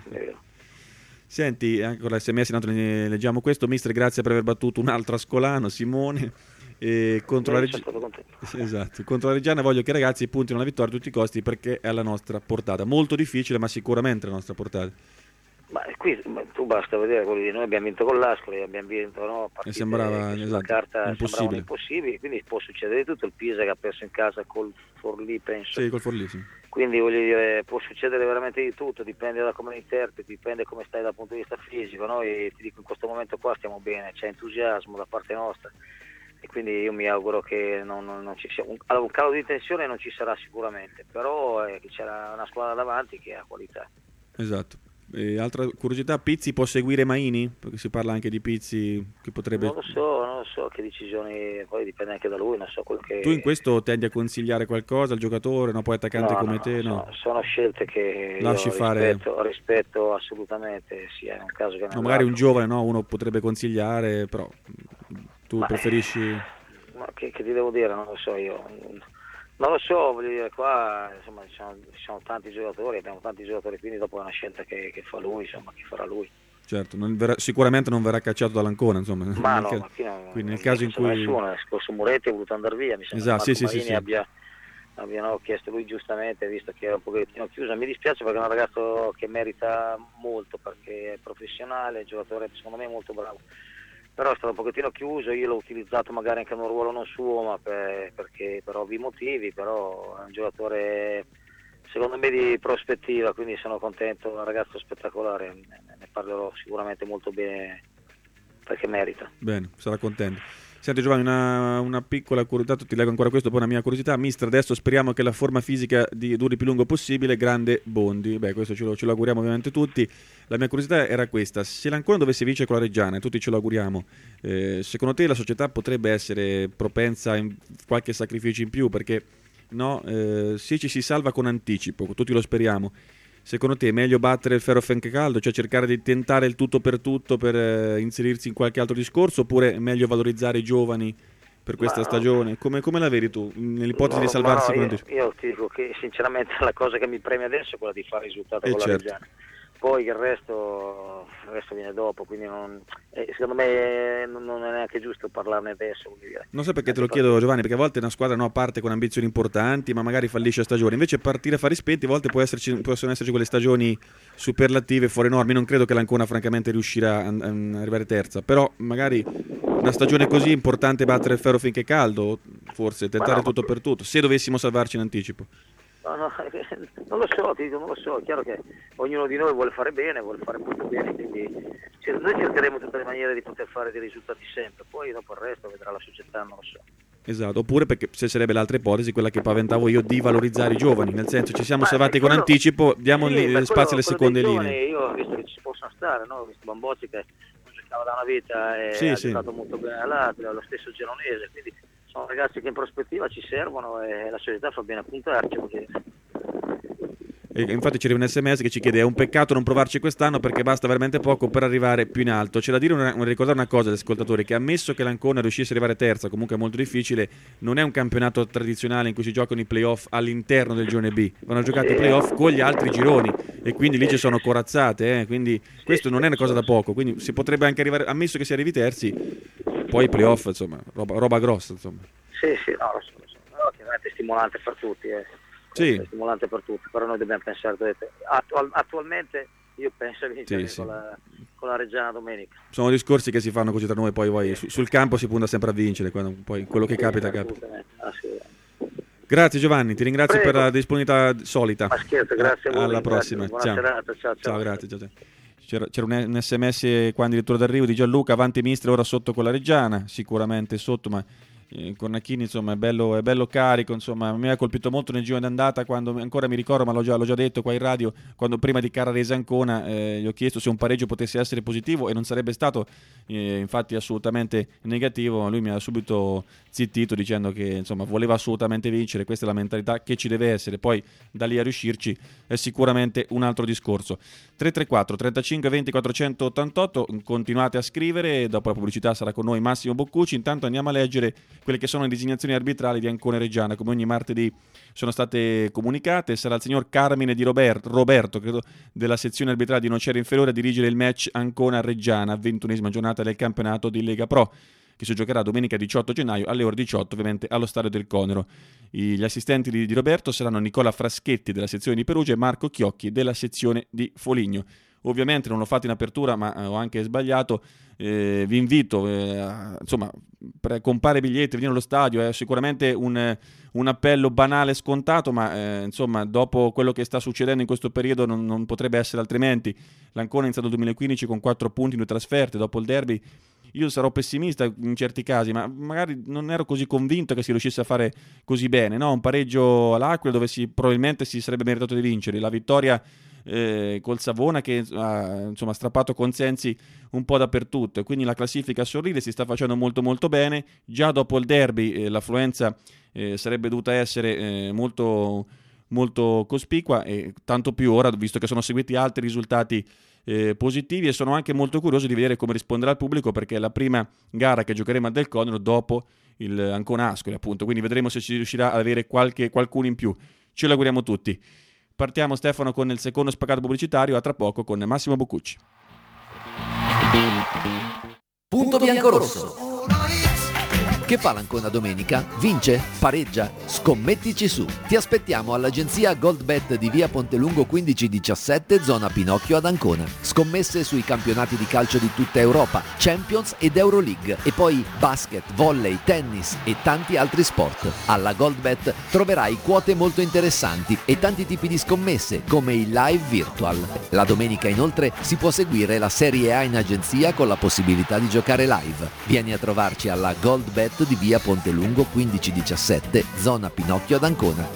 Senti, anche con l'SMS intanto leggiamo questo. Mister, grazie per aver battuto un altro ascolano, Simone. E contro la Reggiana voglio che i ragazzi puntino alla vittoria a tutti i costi, perché è alla nostra portata, molto difficile ma sicuramente alla nostra portata. Ma qui tu basta vedere quelli di noi, abbiamo vinto con l'Ascoli, abbiamo vinto partite e sembrava carta impossibile. Quindi può succedere di tutto. Il Pisa che ha perso in casa col Forlì, penso. Sì, col Forlì, sì. Quindi voglio dire, può succedere veramente di tutto, dipende da come interpreti, dipende come stai dal punto di vista fisico. Noi ti dico in questo momento qua stiamo bene, c'è entusiasmo da parte nostra. E quindi io mi auguro che non ci sia un calo di tensione, non ci sarà sicuramente, però c'era una squadra davanti che ha qualità. Esatto. E altra curiosità, Pizzi può seguire Maini? Perché si parla anche di Pizzi che potrebbe... Non lo so che decisioni, poi dipende anche da lui, non so quello che... Tu in questo tendi a consigliare qualcosa al giocatore, poi attaccante come te? No, sono scelte che lasci rispetto assolutamente, sia in un caso che magari un giovane, uno potrebbe consigliare, però tu preferisci... Ma che ti devo dire, non lo so io. Non lo so, voglio dire, qua insomma ci sono tanti giocatori, abbiamo tanti giocatori, quindi dopo è una scelta che fa lui, insomma, che farà lui. Certo, sicuramente non verrà cacciato dall'Ancona, insomma. Ma no, quindi nel caso in cui... Nessuno, nel scorso Muretti ha voluto andare via, mi sembra che Marini abbiano chiesto lui giustamente, visto che era un pochettino chiuso. Mi dispiace perché è un ragazzo che merita molto, perché è professionale, è un giocatore secondo me molto bravo. Però è stato un pochettino chiuso, io l'ho utilizzato magari anche in un ruolo non suo, ma perché per ovvi motivi, però è un giocatore secondo me di prospettiva, quindi sono contento, è un ragazzo spettacolare, ne parlerò sicuramente molto bene perché merita. Bene, sarà contento. Senti Giovanni, una piccola curiosità, ti leggo ancora questo, poi una mia curiosità. Mister, adesso speriamo che la forma fisica duri più lungo possibile, grande Bondi. Questo ce lo auguriamo ovviamente tutti. La mia curiosità era questa: se l'Ancona dovesse vincere con la Reggiana, e tutti ce lo auguriamo, secondo te la società potrebbe essere propensa in qualche sacrificio in più? Perché se ci si salva con anticipo, tutti lo speriamo, secondo te è meglio battere il ferro finché caldo, cioè cercare di tentare il tutto per inserirsi in qualche altro discorso, oppure è meglio valorizzare i giovani per questa stagione? Come la vedi tu nell'ipotesi di salvarsi con anticipo? Io ti dico che sinceramente la cosa che mi preme adesso è quella di fare risultato con la Reggiana. Poi il resto viene dopo, quindi secondo me non è neanche giusto parlarne adesso. Vuol dire. Non so perché te lo chiedo Giovanni, perché a volte una squadra parte con ambizioni importanti ma magari fallisce a stagione, invece partire a fari spenti a volte possono esserci quelle stagioni superlative fuori norme. Non credo che l'Ancona francamente riuscirà a arrivare terza, però magari una stagione così importante battere il ferro finché caldo, forse tentare tutto per tutto, se dovessimo salvarci in anticipo. No, non lo so, è chiaro che ognuno di noi vuole fare bene, vuole fare molto bene, quindi noi cercheremo tutte le maniere di poter fare dei risultati sempre, poi dopo il resto vedrà la società, non lo so. Esatto, oppure perché se sarebbe l'altra ipotesi, quella che paventavo io, di valorizzare i giovani, nel senso ci siamo salvati con anticipo, diamo spazio alle seconde linee. Io ho visto che ci possono stare, no? Ho visto Bambozzi che non giocava da una vita e ha giocato molto bene all'Atlas, lo stesso Geronese, quindi sono ragazzi che in prospettiva ci servono e la società fa bene a puntarci. E infatti c'era un SMS che ci chiede: è un peccato non provarci quest'anno perché basta veramente poco per arrivare più in alto. C'è da ricordare una cosa agli ascoltatori, che ammesso che l'Ancona riuscisse ad arrivare terza, comunque è molto difficile, non è un campionato tradizionale in cui si giocano i playoff all'interno del girone B, vanno giocati i playoff con gli altri gironi e quindi lì ci sono corazzate, quindi questo non è una cosa da poco, quindi si potrebbe anche arrivare, ammesso che si arrivi terzi, poi i playoff, insomma, roba grossa, insomma. Sì, lo so, chiaramente è stimolante per tutti, Sì. È stimolante per tutti, però noi dobbiamo pensare, attualmente io penso a vincere con la Reggiana domenica. Sono discorsi che si fanno così tra noi, poi sul campo si punta sempre a vincere, quando poi quello che capita. Grazie Giovanni, ti ringrazio per la disponibilità solita. Ma scherzo, grazie a voi. Alla prossima, Buona serata, ciao. Grazie, ciao. C'era un sms qua addirittura d'arrivo di Gianluca: avanti mister, ora sotto con la Reggiana, sicuramente sotto, ma Cornacchini insomma è bello carico, insomma mi ha colpito molto nel giro d'andata, quando ancora mi ricordo, ma l'ho già detto qua in radio, quando prima di Carrarese Ancona gli ho chiesto se un pareggio potesse essere positivo, e non sarebbe stato infatti assolutamente negativo. Lui mi ha subito zittito dicendo che insomma voleva assolutamente vincere, questa è la mentalità che ci deve essere, poi da lì a riuscirci è sicuramente un altro discorso. 334 35 20 488, continuate a scrivere, dopo la pubblicità sarà con noi Massimo Boccucci. Intanto andiamo a leggere quelle che sono le designazioni arbitrali di Ancona e Reggiana. Come ogni martedì sono state comunicate. Sarà il signor Carmine di Roberto, credo, della sezione arbitrale di Nocera Inferiore a dirigere il match Ancona-Reggiana, 21esima giornata del campionato di Lega Pro, che si giocherà domenica 18 gennaio alle ore 18, ovviamente allo Stadio del Conero. Gli assistenti di Roberto saranno Nicola Fraschetti della sezione di Perugia e Marco Chiocchi della sezione di Foligno. Ovviamente non l'ho fatto in apertura, ma ho anche sbagliato. Vi invito insomma, per comprare biglietti, venire allo stadio. È sicuramente un appello banale e scontato, ma insomma, dopo quello che sta succedendo in questo periodo non potrebbe essere altrimenti. L'Ancona ha iniziato il 2015 con 4 punti in 2 trasferte. Dopo il derby io sarò pessimista in certi casi, ma magari non ero così convinto che si riuscisse a fare così bene, no? Un pareggio all'Aquila dove probabilmente si sarebbe meritato di vincere, la vittoria col Savona che ha insomma strappato consensi un po' dappertutto, e quindi la classifica sorride, si sta facendo molto molto bene. Già dopo il derby l'affluenza sarebbe dovuta essere molto molto cospicua, e tanto più ora, visto che sono seguiti altri risultati positivi, e sono anche molto curioso di vedere come risponderà il pubblico, perché è la prima gara che giocheremo a Del Conero dopo il Ancona Ascoli, appunto, quindi vedremo se si riuscirà ad avere qualcuno in più. Ce lo auguriamo tutti. Partiamo, Stefano, con il secondo spaccato pubblicitario. A tra poco con Massimo Boccucci. Punto bianco-rosso. Che fa l'Ancona domenica? Vince? Pareggia? Scommettici su. Ti aspettiamo all'agenzia GoldBet di via Pontelungo 1517, zona Pinocchio ad Ancona. Scommesse sui campionati di calcio di tutta Europa, Champions ed Euroleague, e poi basket, volley, tennis e tanti altri sport. Alla GoldBet troverai quote molto interessanti e tanti tipi di scommesse, come il live virtual. La domenica inoltre si può seguire la Serie A in agenzia con la possibilità di giocare live. Vieni a trovarci alla GoldBet di via Pontelungo 1517, zona Pinocchio ad Ancona.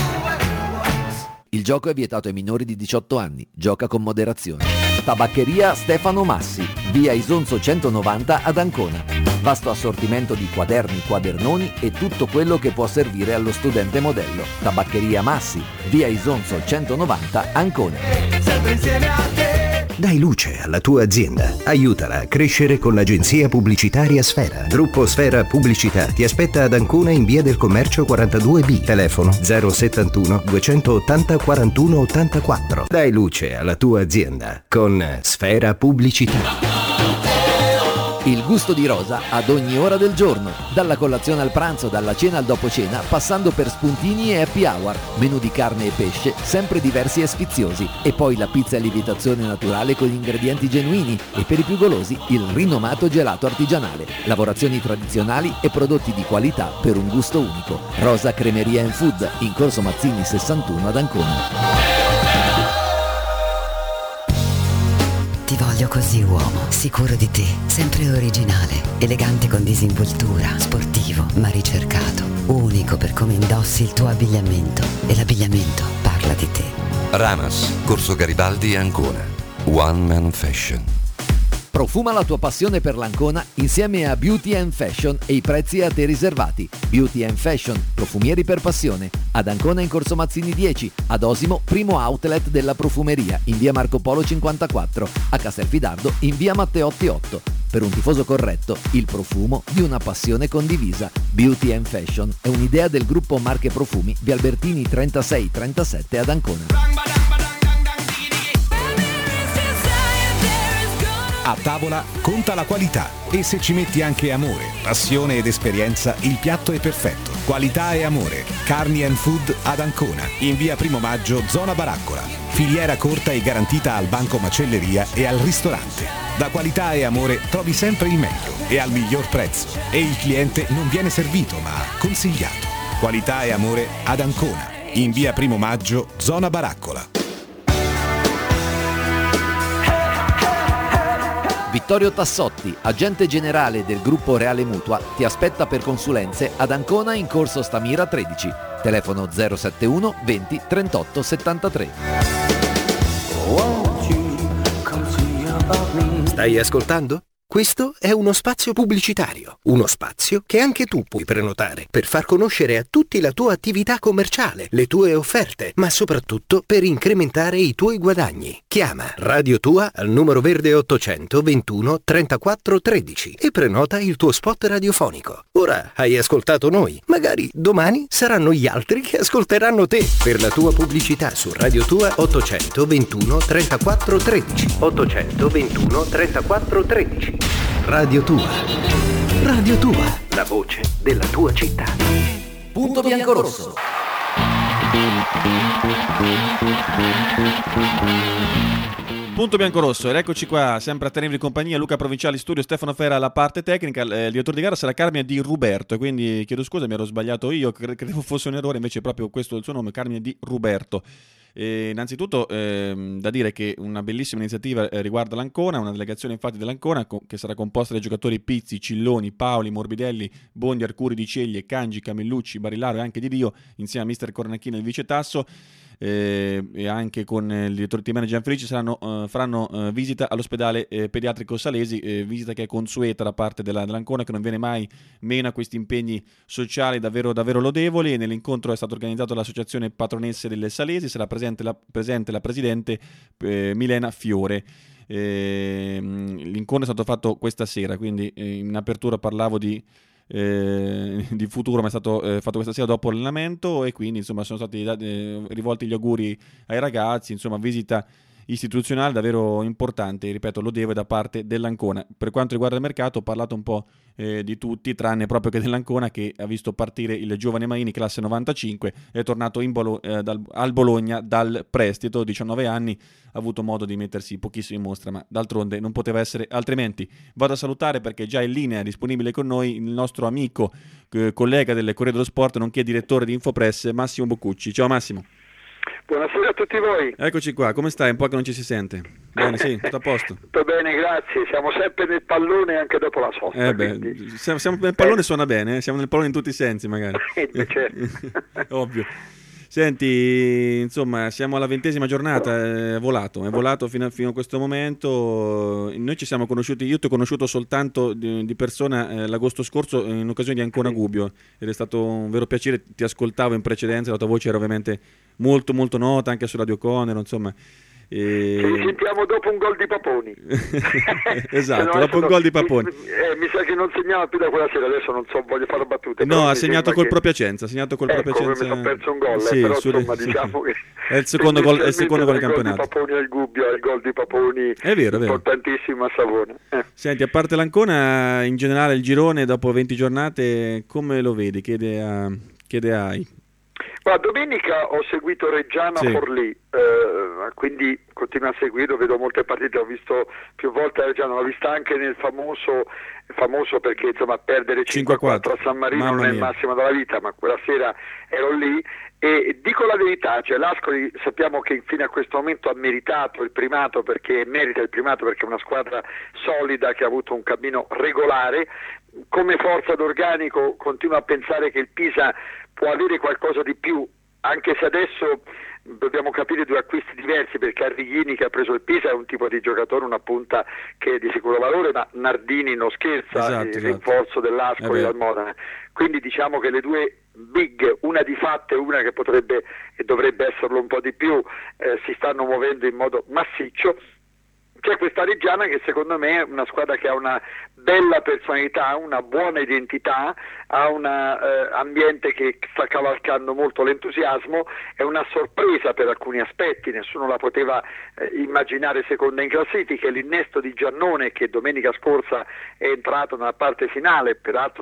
Il gioco è vietato ai minori di 18 anni. Gioca con moderazione. Tabaccheria Stefano Massi, via Isonzo 190 ad Ancona. Vasto assortimento di quaderni, quadernoni e tutto quello che può servire allo studente modello. Tabaccheria Massi, via Isonzo 190 Ancona. Sempre insieme a te. Dai luce alla tua azienda. Aiutala a crescere con l'agenzia pubblicitaria Sfera. Gruppo Sfera Pubblicità ti aspetta ad Ancona in via del Commercio 42B. Telefono 071 280 41 84. Dai luce alla tua azienda con Sfera Pubblicità. Il gusto di Rosa ad ogni ora del giorno, dalla colazione al pranzo, dalla cena al dopo cena, passando per spuntini e happy hour, menù di carne e pesce, sempre diversi e sfiziosi, e poi la pizza a lievitazione naturale con ingredienti genuini, e per i più golosi il rinomato gelato artigianale, lavorazioni tradizionali e prodotti di qualità per un gusto unico. Rosa Cremeria and Food, in Corso Mazzini 61 ad Ancona. Ti voglio così, uomo, sicuro di te, sempre originale, elegante con disinvoltura, sportivo ma ricercato, unico per come indossi il tuo abbigliamento, e l'abbigliamento parla di te. Ramas, Corso Garibaldi, Ancona. One Man Fashion. Profuma la tua passione per l'Ancona insieme a Beauty and Fashion e i prezzi a te riservati. Beauty and Fashion, profumieri per passione. Ad Ancona in Corso Mazzini 10, ad Osimo primo outlet della profumeria in via Marco Polo 54, a Castelfidardo in via Matteotti 8. Per un tifoso corretto, il profumo di una passione condivisa. Beauty and Fashion è un'idea del gruppo Marche Profumi via Albertini 3637 ad Ancona. A tavola conta la qualità, e se ci metti anche amore, passione ed esperienza, il piatto è perfetto. Qualità e amore. Carni and Food ad Ancona, in via Primo Maggio, zona Baraccola. Filiera corta e garantita al banco macelleria e al ristorante. Da Qualità e Amore trovi sempre il meglio e al miglior prezzo, e il cliente non viene servito ma consigliato. Qualità e Amore ad Ancona, in via Primo Maggio, zona Baraccola. Vittorio Tassotti, agente generale del gruppo Reale Mutua, ti aspetta per consulenze ad Ancona in corso Stamira 13, telefono 071 20 38 73. Stai ascoltando? Questo è uno spazio pubblicitario, uno spazio che anche tu puoi prenotare per far conoscere a tutti la tua attività commerciale, le tue offerte, ma soprattutto per incrementare i tuoi guadagni. Chiama Radio Tua al numero verde 800 21 34 13 e prenota il tuo spot radiofonico. Ora hai ascoltato noi, magari domani saranno gli altri che ascolteranno te. Per la tua pubblicità su Radio Tua 800 21 34 13 800 21 34 13. Radio Tua. Radio Tua, la voce della tua città. Punto Biancorosso. Punto Biancorosso, ed eccoci qua, sempre a tenervi compagnia, Luca Provinciali studio, Stefano Ferra alla parte tecnica, il direttore di gara sarà Carmine Di Ruberto, quindi chiedo scusa, mi ero sbagliato io, credevo fosse un errore, invece è proprio questo il suo nome, Carmine Di Ruberto. Innanzitutto da dire che una bellissima iniziativa riguarda l'Ancona, una delegazione infatti dell'Ancona che sarà composta dai giocatori Pizzi, Cilloni, Paoli, Morbidelli, Bondi, Arcuri, Di Ceglie, Cangi, Camillucci, Barilaro e anche Di Dio, insieme a mister Cornacchini e il vice Tasso, e anche con il direttore team manager Gianfelici faranno visita all'ospedale pediatrico Salesi, visita che è consueta da parte dell'Ancona, che non viene mai meno a questi impegni sociali davvero lodevoli. E nell'incontro è stato organizzato dall'associazione patronesse delle Salesi, sarà presente la presidente Milena Fiore. L'incontro è stato fatto questa sera, quindi in apertura parlavo di futuro, ma è stato fatto questa sera dopo l'allenamento, e quindi insomma sono stati rivolti gli auguri ai ragazzi, insomma visita istituzionale davvero importante, ripeto, lodevole da parte dell'Ancona. Per quanto riguarda il mercato ho parlato un po' di tutti, tranne proprio che dell'Ancona, che ha visto partire il giovane Maini, classe 95, è tornato al Bologna dal prestito, 19 anni, ha avuto modo di mettersi pochissimo in mostra, ma d'altronde non poteva essere altrimenti. Vado a salutare, perché già in linea, disponibile con noi, il nostro amico, collega del Corriere dello Sport, nonché direttore di Infopress, Massimo Boccucci. Ciao Massimo. Buonasera a tutti voi. Eccoci qua, come stai? Un po' che non ci si sente. Bene, sì, tutto a posto. Tutto bene, grazie. Siamo sempre nel pallone anche dopo la sosta. Siamo nel pallone, suona bene, siamo nel pallone in tutti i sensi magari. Certo. Ovvio. Senti, insomma, siamo alla 20ª giornata, è volato fino a questo momento. Noi ci siamo conosciuti, io ti ho conosciuto soltanto di persona l'agosto scorso in occasione di Ancona Gubbio, ed è stato un vero piacere, ti ascoltavo in precedenza, la tua voce era ovviamente molto molto nota anche su Radio Conero, insomma. Ci sentiamo dopo un gol di Paponi. Esatto, dopo un gol di Paponi. Mi sa che non segnava più da quella sera, adesso non so, voglio fare battute. No, ha segnato col proprio Piacenza, mi sono perso un gol, sì, però insomma diciamo che è il secondo gol del campionato. Il Paponi al Gubbio, il gol di Paponi è vero. Importantissimo a Savona. Senti, a parte l'Ancona, in generale il girone dopo 20 giornate come lo vedi? Che idea hai? Domenica ho seguito Reggiana-Forlì, quindi continuo a seguirlo, vedo molte partite, ho visto più volte Reggiana, l'ho vista anche nel famoso perché insomma perdere 5-4 a San Marino non è il massimo della vita, ma quella sera ero lì e dico la verità, cioè l'Ascoli sappiamo che fino a questo momento ha meritato il primato, merita il primato perché è una squadra solida che ha avuto un cammino regolare. Come forza d'organico continuo a pensare che il Pisa può avere qualcosa di più, anche se adesso dobbiamo capire due acquisti diversi, perché Arrighini, che ha preso il Pisa, è un tipo di giocatore, una punta che è di sicuro valore, ma Nardini non scherza, il rinforzo dell'Ascoli dal Modena. Quindi diciamo che le due big, una di fatto e una che potrebbe e dovrebbe esserlo un po' di più, si stanno muovendo in modo massiccio. C'è questa Reggiana che secondo me è una squadra che ha una bella personalità, una buona identità, ha un ambiente che sta cavalcando molto l'entusiasmo, è una sorpresa per alcuni aspetti, nessuno la poteva immaginare seconda in classifica. L'innesto di Giannone, che domenica scorsa è entrato nella parte finale, peraltro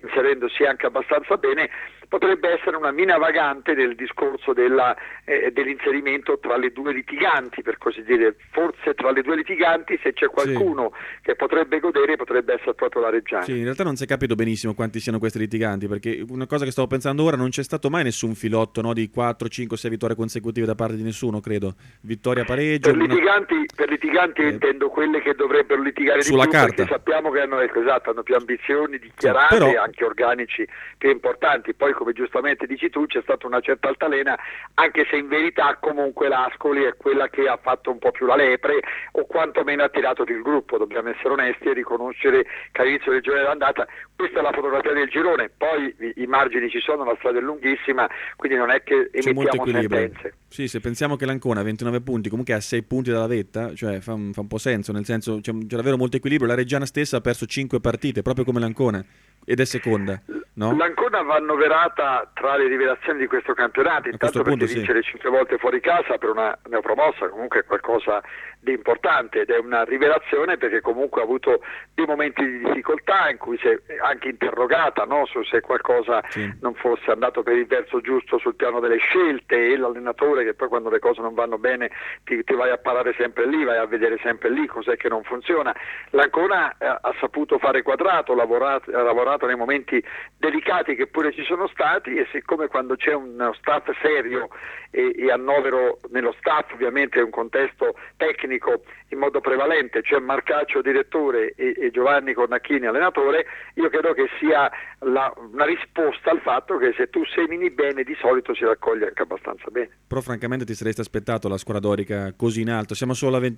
inserendosi anche abbastanza bene, potrebbe essere una mina vagante del discorso dell'inserimento tra le due litiganti, per così dire. Forse tra le due litiganti, se c'è qualcuno che potrebbe godere, potrebbe essere proprio la Reggiana. Sì, in realtà non si è capito benissimo quanti siano questi litiganti, perché una cosa che stavo pensando ora, non c'è stato mai nessun filotto, no, di 4, 5, 6 vittorie consecutive da parte di nessuno, credo. Vittoria, pareggio. Per litiganti intendo quelle che dovrebbero litigare sulla di più, carta, perché sappiamo che hanno più ambizioni dichiarate, però, anche organici più importanti. Poi, come giustamente dici tu, c'è stata una certa altalena, anche se in verità comunque l'Ascoli è quella che ha fatto un po' più la lepre, o quantomeno ha tirato più il gruppo. Dobbiamo essere onesti e riconoscere che all'inizio del girone d'andata questa è la fotografia del girone, poi i margini ci sono, la strada è lunghissima, quindi non è che emettiamo sentenze. Sì, se pensiamo che l'Ancona ha 29 punti, comunque ha 6 punti dalla vetta, cioè fa un po' senso, nel senso c'è davvero molto equilibrio. La Reggiana stessa ha perso 5 partite, proprio come l'Ancona, ed è seconda, no? L'Ancona va annoverata tra le rivelazioni di questo campionato, intanto perché vincere 5 volte fuori casa per una neopromossa comunque è qualcosa di importante, ed è una rivelazione perché comunque ha avuto dei momenti di difficoltà in cui si è anche interrogata, no, su se qualcosa non fosse andato per il verso giusto sul piano delle scelte, e l'allenatore che poi quando le cose non vanno bene ti vai a parare sempre lì, vai a vedere sempre lì cos'è che non funziona. L'Ancona ha saputo fare quadrato, ha lavorato nei momenti delicati che pure ci sono stati, e siccome quando c'è uno staff serio e annovero nello staff ovviamente un contesto tecnico in modo prevalente, c'è Marcaccio direttore e Giovanni Cornacchini allenatore, io credo che sia una risposta al fatto che se tu semini bene di solito si raccoglie anche abbastanza bene. Però francamente ti saresti aspettato la squadra dorica così in alto? Siamo siamo alla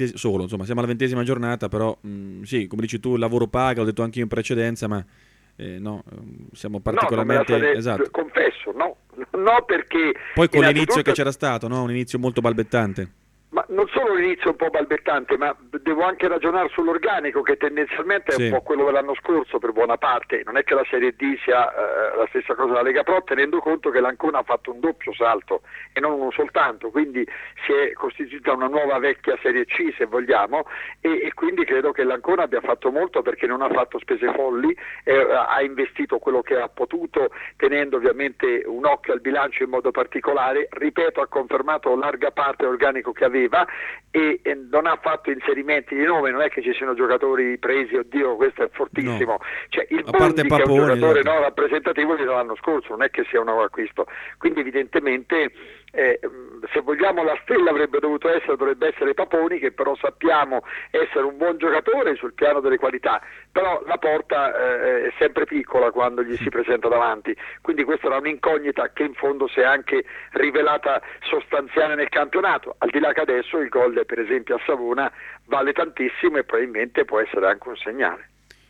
20ª giornata, però sì, come dici tu, il lavoro paga, l'ho detto anche io in precedenza, ma no, siamo particolarmente... esatto. Confesso, no, perché... Poi con l'inizio che c'era stato, no? Un inizio molto balbettante. Ma non solo l'inizio un po' balbettante, ma devo anche ragionare sull'organico, che tendenzialmente è un po' quello dell'anno scorso per buona parte. Non è che la Serie D sia la stessa cosa della Lega Pro, tenendo conto che l'Ancona ha fatto un doppio salto e non uno soltanto, quindi si è costituita una nuova vecchia Serie C, se vogliamo, e quindi credo che l'Ancona abbia fatto molto, perché non ha fatto spese folli, ha investito quello che ha potuto, tenendo ovviamente un occhio al bilancio in modo particolare. Ripeto, ha confermato larga parte dell'organico che aveva e non ha fatto inserimenti di nome, non è che ci siano giocatori presi, oddio questo è fortissimo, no. Cioè il Bondi, che è un giocatore rappresentativo dell'anno scorso, non è che sia un nuovo acquisto, quindi evidentemente se vogliamo la stella dovrebbe essere Paponi, che però sappiamo essere un buon giocatore sul piano delle qualità, però la porta è sempre piccola quando gli si presenta davanti, quindi questa era un'incognita che in fondo si è anche rivelata sostanziale nel campionato, al di là che adesso il gol per esempio a Savona vale tantissimo e probabilmente può essere anche un segnale.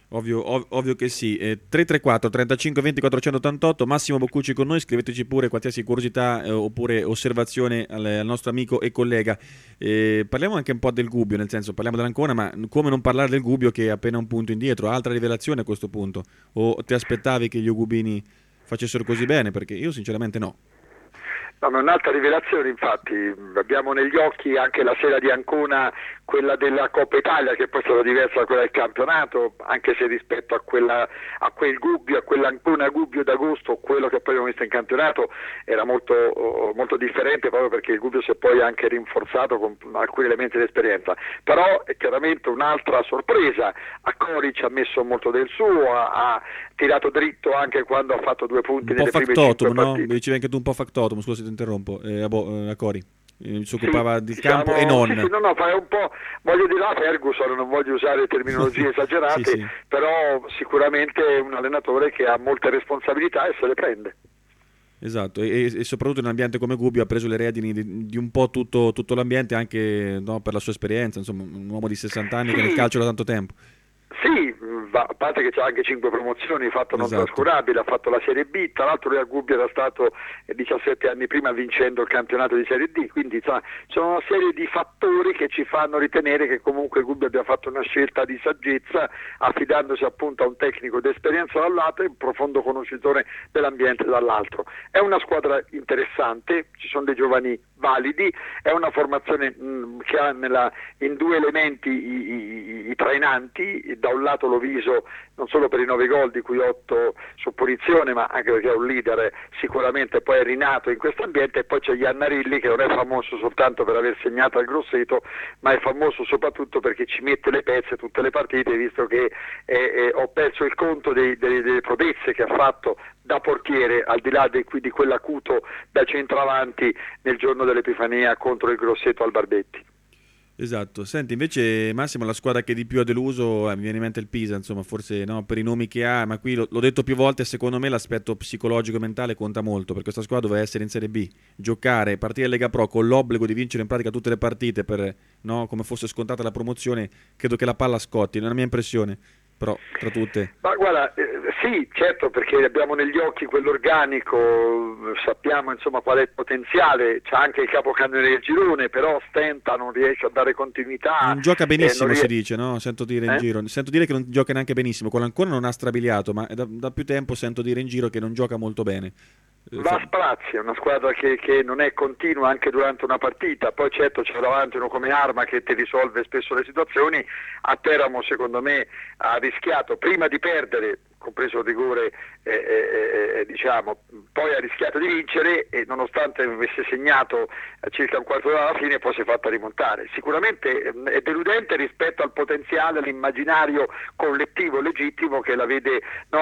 Ovvio che sì. 334 35 20 488, Massimo Boccucci con noi, scriveteci pure qualsiasi curiosità oppure osservazione al nostro amico e collega. Parliamo anche un po' del Gubbio, nel senso, parliamo dell'Ancona, ma come non parlare del Gubbio che è appena un punto indietro? Altra rivelazione a questo punto? O ti aspettavi che gli Ogubini facessero così bene? Perché io sinceramente no. No, ma un'altra rivelazione, infatti, abbiamo negli occhi anche la sera di Ancona, quella della Coppa Italia, che poi è stata diversa da quella del campionato, anche se rispetto a quel Gubbio, a quell'Ancona Gubbio d'agosto, quello che poi abbiamo visto in campionato era molto, molto differente, proprio perché il Gubbio si è poi anche rinforzato con alcuni elementi di esperienza. Però è chiaramente un'altra sorpresa, Acori ci ha messo molto del suo, ha tirato dritto anche quando ha fatto 2 punti nelle prime 5 partite. Mi dicevi anche tu un po' factotum, scusa se ti interrompo, Acori si occupava di campo e non. No, fai un po', voglio dire Ferguson, non voglio usare terminologie esagerate, però sicuramente è un allenatore che ha molte responsabilità e se le prende. Esatto, e soprattutto in un ambiente come Gubbio ha preso le redini di un po' tutto l'ambiente, anche per la sua esperienza, insomma, un uomo di 60 anni che nel calcio da tanto tempo. Sì, a parte che c'ha anche 5 promozioni, fatto non trascurabile, ha fatto la Serie B, tra l'altro lui a Gubbio era stato 17 anni prima vincendo il campionato di Serie D, quindi c'è una serie di fattori che ci fanno ritenere che comunque Gubbio abbia fatto una scelta di saggezza, affidandosi appunto a un tecnico d'esperienza da un lato e un profondo conoscitore dell'ambiente dall'altro. È una squadra interessante, ci sono dei giovani validi, è una formazione che ha in 2 elementi i trainanti, da un lato Lovisa sorpreso non solo per i 9 gol di cui 8 su punizione, ma anche perché è un leader sicuramente, poi è rinato in questo ambiente. E poi c'è Iannarilli, che non è famoso soltanto per aver segnato al Grosseto, ma è famoso soprattutto perché ci mette le pezze tutte le partite, visto che ho perso il conto delle prodezze che ha fatto da portiere, al di là di quell'acuto da centravanti nel giorno dell'Epifania contro il Grosseto al Barbetti. Esatto. Senti, invece Massimo, la squadra che di più ha deluso, mi viene in mente il Pisa, insomma, forse no, per i nomi che ha, ma qui l'ho detto più volte, secondo me l'aspetto psicologico e mentale conta molto, perché questa squadra doveva essere in Serie B, giocare, partire in Lega Pro con l'obbligo di vincere in pratica tutte le partite per, no, come fosse scontata la promozione. Credo che la palla scotti, non è la mia impressione, però tra tutte. Ma guarda, sì, certo, perché abbiamo negli occhi quell'organico, sappiamo insomma qual è il potenziale, c'è anche il capocannoniere del girone, però stenta, non riesce a dare continuità. Non gioca benissimo, si dice, no? Sento dire in giro, sento dire che non gioca neanche benissimo, quello ancora non ha strabiliato, ma da più tempo sento dire in giro che non gioca molto bene. Va a sprazzi, è una squadra che non è continua anche durante una partita, poi certo c'è davanti uno come Arma che ti risolve spesso le situazioni. A Teramo secondo me ha rischiato prima di perdere, compreso il rigore, diciamo, poi ha rischiato di vincere, e nonostante avesse segnato circa un quarto d'ora alla fine, poi si è fatta rimontare. Sicuramente è deludente rispetto al potenziale, all'immaginario collettivo legittimo che la vede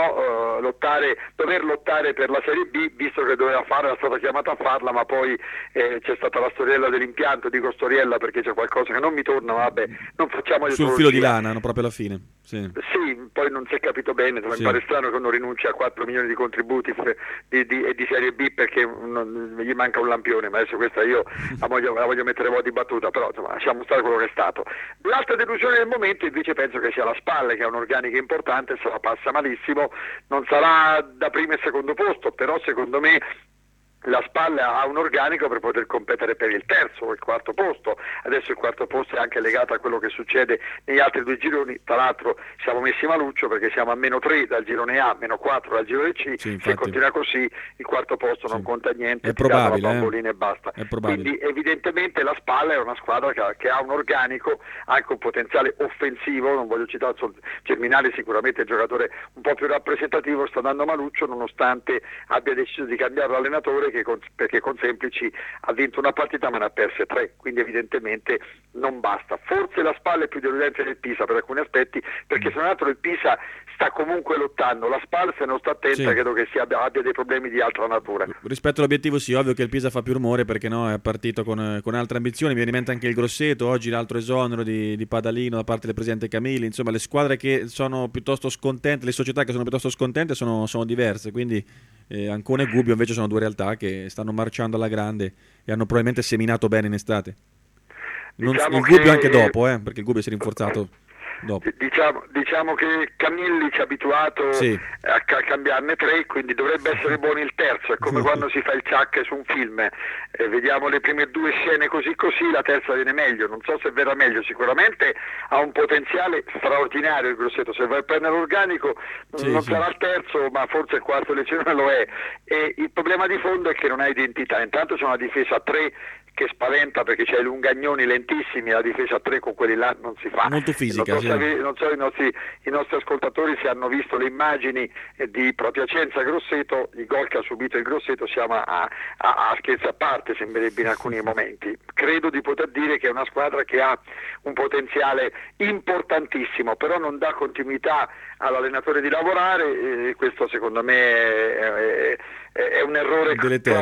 dover lottare per la Serie B, visto che doveva fare, era stata chiamata a farla, ma poi c'è stata la storiella dell'impianto, dico storiella perché c'è qualcosa che non mi torna, vabbè, non facciamo sul filo di lana, no, proprio alla fine. Sì, poi non si è capito bene, mi pare strano che uno rinunci a 4 milioni di contributi di Serie B perché gli manca un lampione, ma adesso questa io la voglio mettere di battuta, però insomma lasciamo stare quello che è stato. L'altra delusione del momento invece penso che sia la Spalle, che è un'organica importante, se la passa malissimo, non sarà da primo e secondo posto, però secondo me la Spalla ha un organico per poter competere per il terzo o il quarto posto. Adesso il quarto posto è anche legato a quello che succede negli altri due gironi. Tra l'altro siamo messi maluccio perché siamo a -3 dal girone A, -4 dal girone C. Se continua così il quarto posto non conta niente, è probabile, la bambolina e basta. Quindi evidentemente la Spalla è una squadra che ha un organico, anche un potenziale offensivo. Non voglio citare Germinali, sicuramente il giocatore un po' più rappresentativo, sta andando maluccio nonostante abbia deciso di cambiare l'allenatore, perché con Semplici ha vinto una partita ma ne ha perse 3, quindi evidentemente non basta. Forse la Spalla è più deludente del Pisa per alcuni aspetti, perché se non altro il Pisa sta comunque lottando, la Spalla se non sta attenta credo che abbia dei problemi di altra natura. Rispetto all'obiettivo ovvio che il Pisa fa più rumore perché no, è partito con altre ambizioni. Mi viene in mente anche il Grosseto, oggi l'altro esonero di Padalino da parte del presidente Camilli. Insomma, le squadre che sono piuttosto scontente, le società che sono piuttosto scontente sono diverse, quindi Ancona e Gubbio invece sono due realtà che stanno marciando alla grande e hanno probabilmente seminato bene in estate. Il Gubbio anche dopo, perché il Gubbio si è rinforzato dopo. Diciamo che Camilli ci ha abituato a cambiarne 3, quindi dovrebbe essere buono il terzo. È come quando si fa il ciak su un film, vediamo le prime 2 scene così, la terza viene meglio. Non so se verrà meglio, sicuramente ha un potenziale straordinario il Grosseto. Se vai a prendere l'organico non sarà il terzo, ma forse il quarto lezione lo è. E il problema di fondo è che non ha identità. Intanto c'è una difesa a 3 che spaventa perché c'è i lungagnoni lentissimi, la difesa a 3 con quelli là non si fa. Molto fisica. Non so i nostri ascoltatori se hanno visto le immagini di Piacenza Grosseto, i gol che ha subito il Grosseto, siamo a scherzi a parte, sembrerebbe in alcuni momenti. Credo di poter dire che è una squadra che ha un potenziale importantissimo, però non dà continuità all'allenatore di lavorare, e questo secondo me è un errore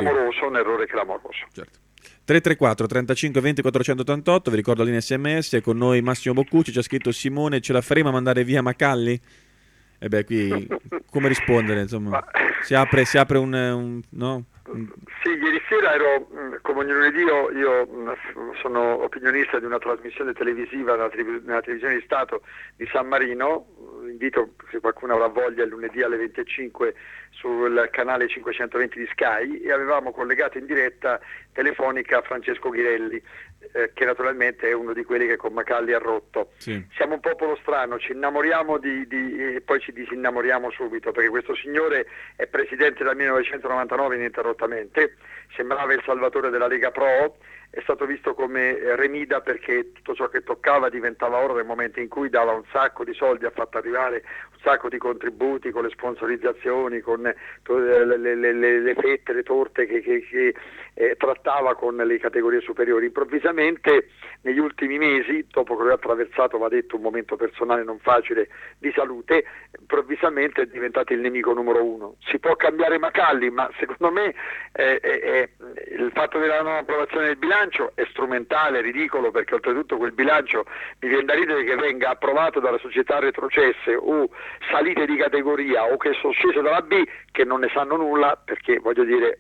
clamoroso. Certo. 334 35 20 488, vi ricordo linea SMS, è con noi Massimo Boccucci, c'è scritto Simone, ce la faremo a mandare via Macalli? E qui come rispondere, insomma, si apre un no? Sì, ieri sera ero, come ogni lunedì, io sono opinionista di una trasmissione televisiva nella televisione di Stato di San Marino. Invito, se qualcuno avrà voglia, il lunedì alle 25 sul canale 520 di Sky e avevamo collegato in diretta telefonica Francesco Ghirelli, che naturalmente è uno di quelli che con Macalli ha rotto. Sì. Siamo un popolo strano, ci innamoriamo e poi ci disinnamoriamo subito, perché questo signore è presidente dal 1999 ininterrottamente, sembrava il salvatore della Lega Pro, è stato visto come Remida perché tutto ciò che toccava diventava oro nel momento in cui dava un sacco di soldi, ha fatto arrivare un sacco di contributi con le sponsorizzazioni, con le fette, le torte che trattava con le categorie superiori. Improvvisamente negli ultimi mesi, dopo che lui ha attraversato, va detto, un momento personale non facile di salute, improvvisamente è diventato il nemico numero uno. Si può cambiare Macalli, ma secondo me il fatto della non approvazione del bilancio è strumentale, ridicolo, perché oltretutto quel bilancio mi viene da ridere che venga approvato dalle società retrocesse o salite di categoria o che sono scese dalla B, che non ne sanno nulla, perché voglio dire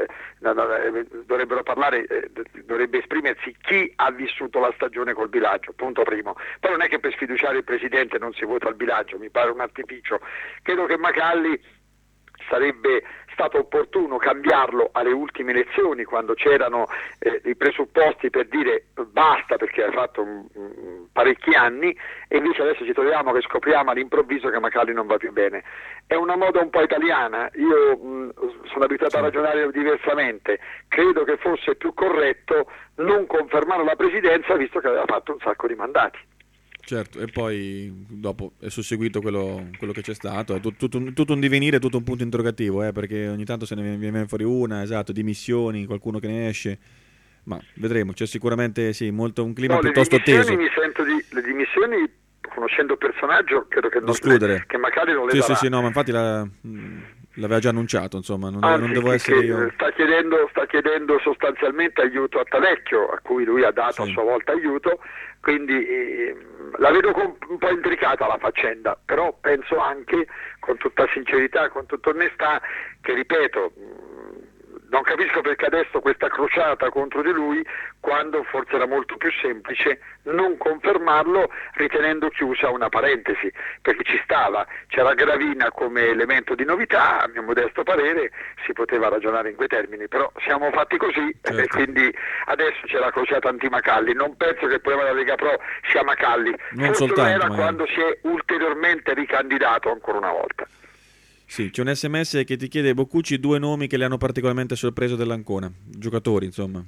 dovrebbero parlare, dovrebbe esprimersi chi ha vissuto la stagione col bilancio, punto primo. Poi non è che per sfiduciare il presidente non si vota il bilancio, mi pare un artificio. Credo che Macalli sarebbe stato opportuno cambiarlo alle ultime elezioni, quando c'erano i presupposti per dire basta, perché ha fatto parecchi anni, e invece adesso ci troviamo che scopriamo all'improvviso che Macalli non va più bene. È una moda un po' italiana, io sono abituato a ragionare diversamente, credo che fosse più corretto non confermare la presidenza visto che aveva fatto un sacco di mandati. Certo, e poi dopo è susseguito quello che c'è stato, è tutto un divenire, tutto un punto interrogativo, perché ogni tanto se ne viene fuori una, esatto, dimissioni, qualcuno che ne esce, ma vedremo, c'è sicuramente sì, molto un clima piuttosto teso. Mi sento le dimissioni, conoscendo il personaggio, credo che che Macalli non le darà. Sì, no, ma infatti l'aveva già annunciato, insomma, non devo essere io. Sta chiedendo sostanzialmente aiuto a Tavecchio, a cui lui ha dato a sua volta aiuto, quindi la vedo un po' intricata la faccenda, però penso anche, con tutta sincerità, con tutta onestà, che ripeto, non capisco perché adesso questa crociata contro di lui, quando forse era molto più semplice non confermarlo ritenendo chiusa una parentesi, perché ci stava, c'era Gravina come elemento di novità, a mio modesto parere si poteva ragionare in quei termini, però siamo fatti così, e quindi adesso c'è la crociata anti-Macalli. Non penso che il problema della Lega Pro sia Macalli, forse lo era quando si è ulteriormente ricandidato ancora una volta. Sì, c'è un SMS che ti chiede, Boccucci, 2 nomi che le hanno particolarmente sorpreso dell'Ancona, giocatori insomma,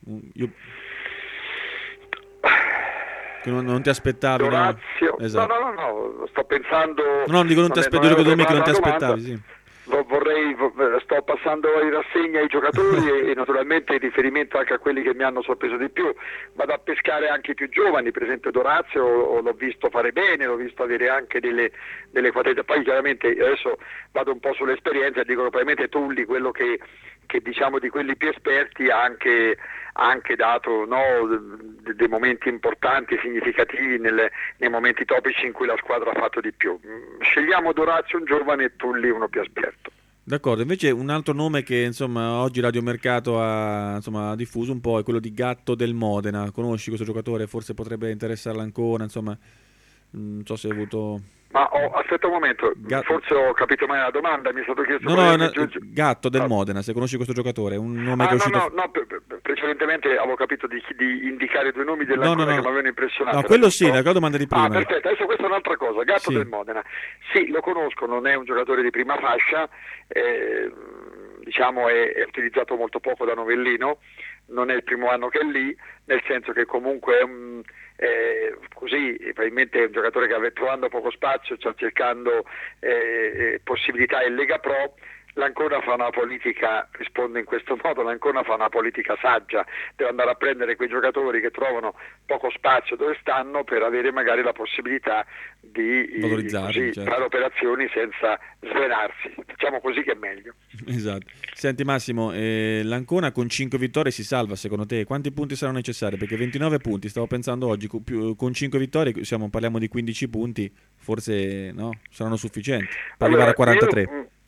che non ti aspettavi. Dorazio, no? Esatto. No, sto pensando. No, dico non ti aspettavi, che 2 nomi che non ti aspettavi, sì. Sto passando in rassegna ai giocatori e naturalmente in riferimento anche a quelli che mi hanno sorpreso di più. Vado a pescare anche i più giovani, per esempio Dorazio l'ho visto fare bene, l'ho visto avere anche delle qualità. Poi chiaramente adesso vado un po' sull'esperienza e dico probabilmente Tulli, quello che diciamo di quelli più esperti ha anche dato dei momenti importanti, significativi nei momenti topici in cui la squadra ha fatto di più. Scegliamo Dorazio un giovane e Tulli uno più esperto. D'accordo, invece un altro nome che insomma oggi Radio Mercato ha diffuso un po' è quello di Gatto del Modena. Conosci questo giocatore? Forse potrebbe interessare l'Ancona, insomma, non so se hai avuto... Ma aspetta un momento, forse ho capito male la domanda, mi è stato chiesto... Gatto del Modena, se conosci questo giocatore, è un nome che è uscito... Precedentemente avevo capito di indicare 2 nomi dell'Ancona che mi avevano impressionato. No, quello sì, la domanda di prima. Perfetto, adesso questa è un'altra cosa, Gatto del Modena. Sì, lo conosco, non è un giocatore di prima fascia, diciamo è utilizzato molto poco da Novellino, non è il primo anno che è lì, nel senso che comunque è così, probabilmente è un giocatore che trovando poco spazio sta cercando possibilità in Lega Pro. L'Ancona fa una politica, risponde in questo modo, l'Ancona fa una politica saggia, deve andare a prendere quei giocatori che trovano poco spazio dove stanno per avere magari la possibilità di valorizzare, fare operazioni senza svenarsi, diciamo così che è meglio. Esatto. Senti Massimo, l'Ancona con 5 vittorie si salva secondo te? Quanti punti saranno necessari? Perché 29 punti, stavo pensando oggi, con 5 vittorie parliamo di 15 punti, forse saranno sufficienti per arrivare a 43.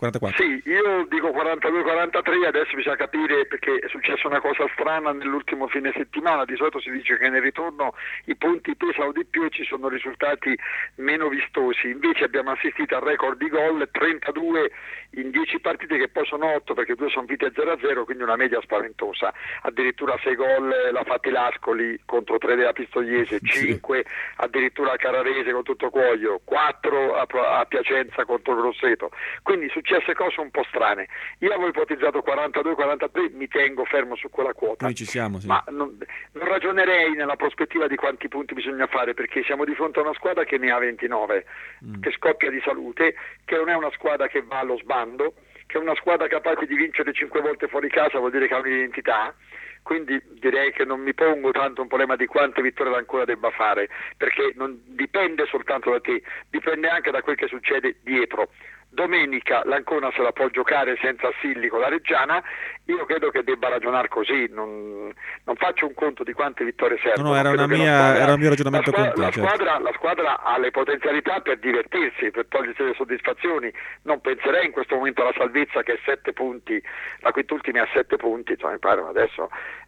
44. Sì, io dico 42-43, adesso bisogna capire perché è successa una cosa strana nell'ultimo fine settimana. Di solito si dice che nel ritorno i punti pesano di più e ci sono risultati meno vistosi, invece abbiamo assistito al record di gol, 32 in 10 partite, che poi sono 8 perché 2 sono finite 0-0, quindi una media spaventosa. Addirittura 6 gol l'ha fatti l'Ascoli contro 3 della Pistoiese, 5 addirittura a Carrarese contro Tocquoglio, 4 a Piacenza contro Grosseto, quindi successe cose un po' strane. Io avevo ipotizzato 42-43, mi tengo fermo su quella quota. Noi ci siamo, sì. Ma non ragionerei nella prospettiva di quanti punti bisogna fare, perché siamo di fronte a una squadra che ne ha 29, che scoppia di salute, che non è una squadra che va allo sbando, che è una squadra capace di vincere 5 volte fuori casa, vuol dire che ha un'identità. Quindi direi che non mi pongo tanto un problema di quante vittorie l'Ancona debba fare, perché non dipende soltanto da te, dipende anche da quel che succede dietro. Domenica l'Ancona se la può giocare senza Silli con la Reggiana, io credo che debba ragionare così, non faccio un conto di quante vittorie servono. No, era un mio ragionamento con te. La squadra ha le potenzialità per divertirsi, per togliersi le soddisfazioni. Non penserei in questo momento alla salvezza, che è 7 punti, la quintultima è a 7 punti, insomma, mi pare adesso.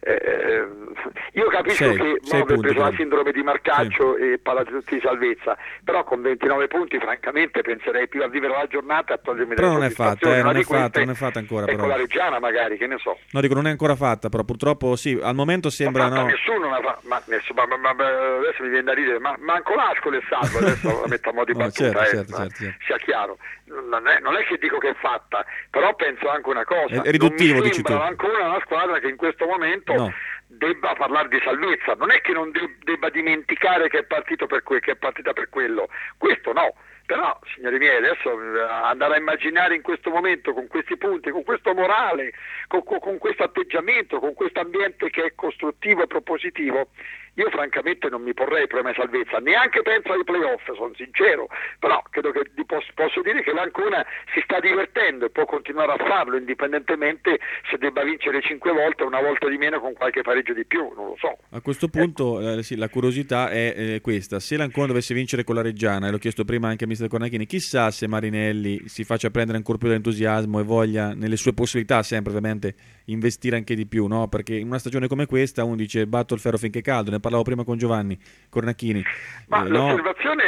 Io capisco che Move ha preso la sindrome di Marcaccio e parla di salvezza, però con 29 punti francamente penserei più a vivere la giornata. Però non è fatta, non è fatta ancora. Con la Reggiana magari, che ne so. No, dico, non è ancora fatta, però purtroppo sì, al momento sembra no. Nessuno ma adesso mi viene da ridere, ma manco l'Ascoli è salvo, adesso la metto a mo' di battuta, certo. sia chiaro. Non è che dico che è fatta, però penso anche una cosa. È riduttivo, dici tu. Ancora una squadra che in questo momento debba parlare di salvezza, non è che non debba dimenticare che è partita per quello, questo no. Però, signori miei, adesso andare a immaginare in questo momento, con questi punti, con questo morale, con questo atteggiamento, con questo ambiente che è costruttivo e propositivo, io francamente non mi porrei il problema di salvezza, neanche penso ai playoff, sono sincero, però credo che posso dire che l'Ancona si sta divertendo e può continuare a farlo, indipendentemente se debba vincere 5 volte o una volta di meno con qualche pareggio di più, non lo so. A questo punto sì, la curiosità è questa: se l'Ancona dovesse vincere con la Reggiana, e l'ho chiesto prima anche a mister Cornacchini, chissà se Marinelli si faccia prendere ancora più l'entusiasmo e voglia, nelle sue possibilità sempre ovviamente, investire anche di più, no? Perché in una stagione come questa uno dice batto il ferro finché è caldo, ne parlavo prima con Giovanni Cornacchini. Ma l'osservazione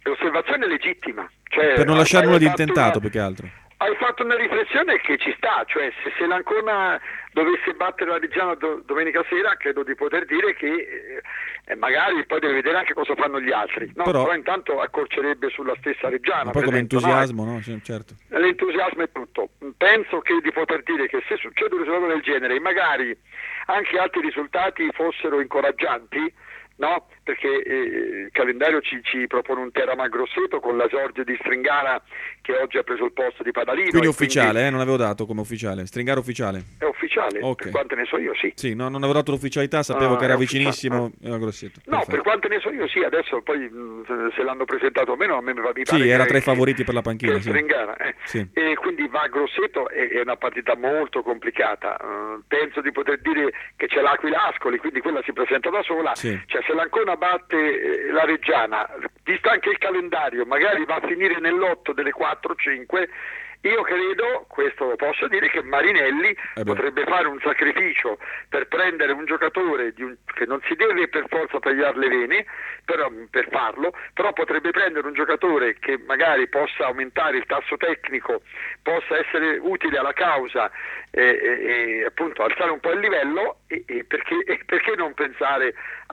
è legittima. Cioè, per non lasciare nulla di intentato, più che altro. Hai fatto una riflessione che ci sta, cioè se l'Ancona dovesse battere la Reggiana domenica sera, credo di poter dire che magari poi deve vedere anche cosa fanno gli altri, no? Però intanto accorcerebbe sulla stessa Reggiana. Ma poi come entusiasmo, no? Certo. L'entusiasmo è tutto. Penso che di poter dire che se succede un risultato del genere e magari anche altri risultati fossero incoraggianti, no? Perché il calendario ci propone un Teramo Grosseto con l'esordio di Stringara, che oggi ha preso il posto di Padalino. Quindi ufficiale, non avevo dato come ufficiale. Stringara ufficiale. È ufficiale, okay. Per quante ne so io sì. Sì, no, non avevo dato l'ufficialità, sapevo che era vicinissimo a Grosseto. No, per quante ne so io sì, adesso poi se l'hanno presentato o meno a me mi pare. Sì, era tra i favoriti per la panchina. Sì. Stringara, sì. E quindi va a Grosseto, è una partita molto complicata. Penso di poter dire che c'è l'Aquila Ascoli, quindi quella si presenta da sola. Sì. Cioè se l'Ancona batte la Reggiana, visto anche il calendario, magari va a finire nell'otto delle 4-5, io credo, questo lo posso dire, che Marinelli potrebbe fare un sacrificio per prendere un giocatore che non si deve per forza tagliare le vene per farlo, però potrebbe prendere un giocatore che magari possa aumentare il tasso tecnico, possa essere utile alla causa e appunto alzare un po' il livello e perché non pensare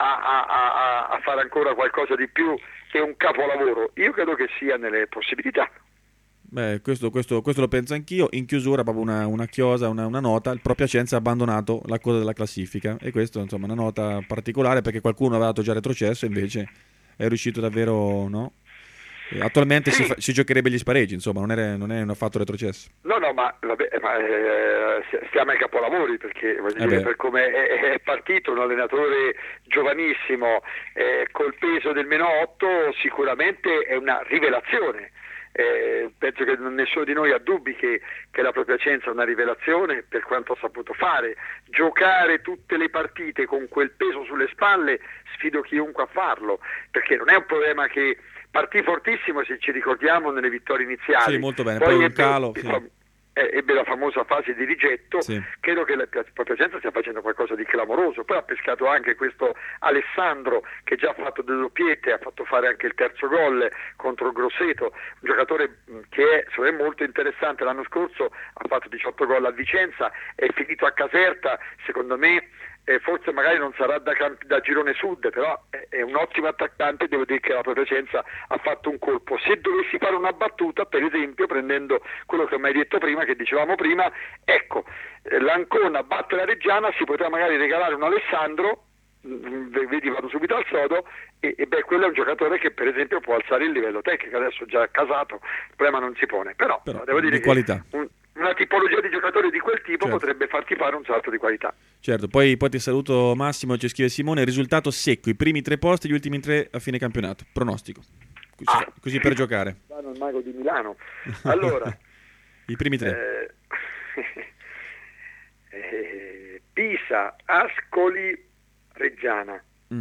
a fare ancora qualcosa di più che un capolavoro? Io credo che sia nelle possibilità. Beh, questo lo penso anch'io. In chiusura proprio una chiosa, una nota: il Pro Piacenza ha abbandonato la coda della classifica, e questo insomma è una nota particolare perché qualcuno aveva dato già retrocesso e invece è riuscito davvero, no? Attualmente si giocherebbe gli spareggi, insomma non è affatto retrocesso. No, ma stiamo ai capolavori, perché per come è partito un allenatore giovanissimo col peso del -8 sicuramente è una rivelazione. Penso che nessuno di noi ha dubbi che la Pro Piacenza è una rivelazione per quanto ha saputo fare. Giocare tutte le partite con quel peso sulle spalle, sfido chiunque a farlo, perché non è un problema che partì fortissimo, se ci ricordiamo, nelle vittorie iniziali. Sì, molto bene, poi un calo. ebbe la famosa fase di rigetto, Sì. credo che la Piacenza stia facendo qualcosa di clamoroso. Poi ha pescato anche questo Alessandro, che già ha fatto 2 doppiette, ha fatto fare anche il terzo gol contro Grosseto, un giocatore che è molto interessante. L'anno scorso ha fatto 18 gol a Vicenza, è finito a Caserta, secondo me forse magari non sarà da girone sud, però è un ottimo attaccante. Devo dire che la Piacenza ha fatto un colpo. Se dovessi fare una battuta, per esempio, prendendo quello che ho mai detto prima, che dicevamo prima, ecco, l'Ancona batte la Reggiana, si potrà magari regalare un Alessandro, vedi, vado subito al sodo, e quello è un giocatore che per esempio può alzare il livello tecnico. Adesso già casato, il problema non si pone, però devo dire di qualità. che una tipologia di giocatori di quel tipo potrebbe farti fare un salto di qualità. Certo, poi ti saluto Massimo, ci scrive Simone, risultato secco, i primi 3 posti, gli ultimi 3 a fine campionato, pronostico, così per giocare. Vanno il mago di Milano. Allora, i primi 3. Pisa, Ascoli, Reggiana.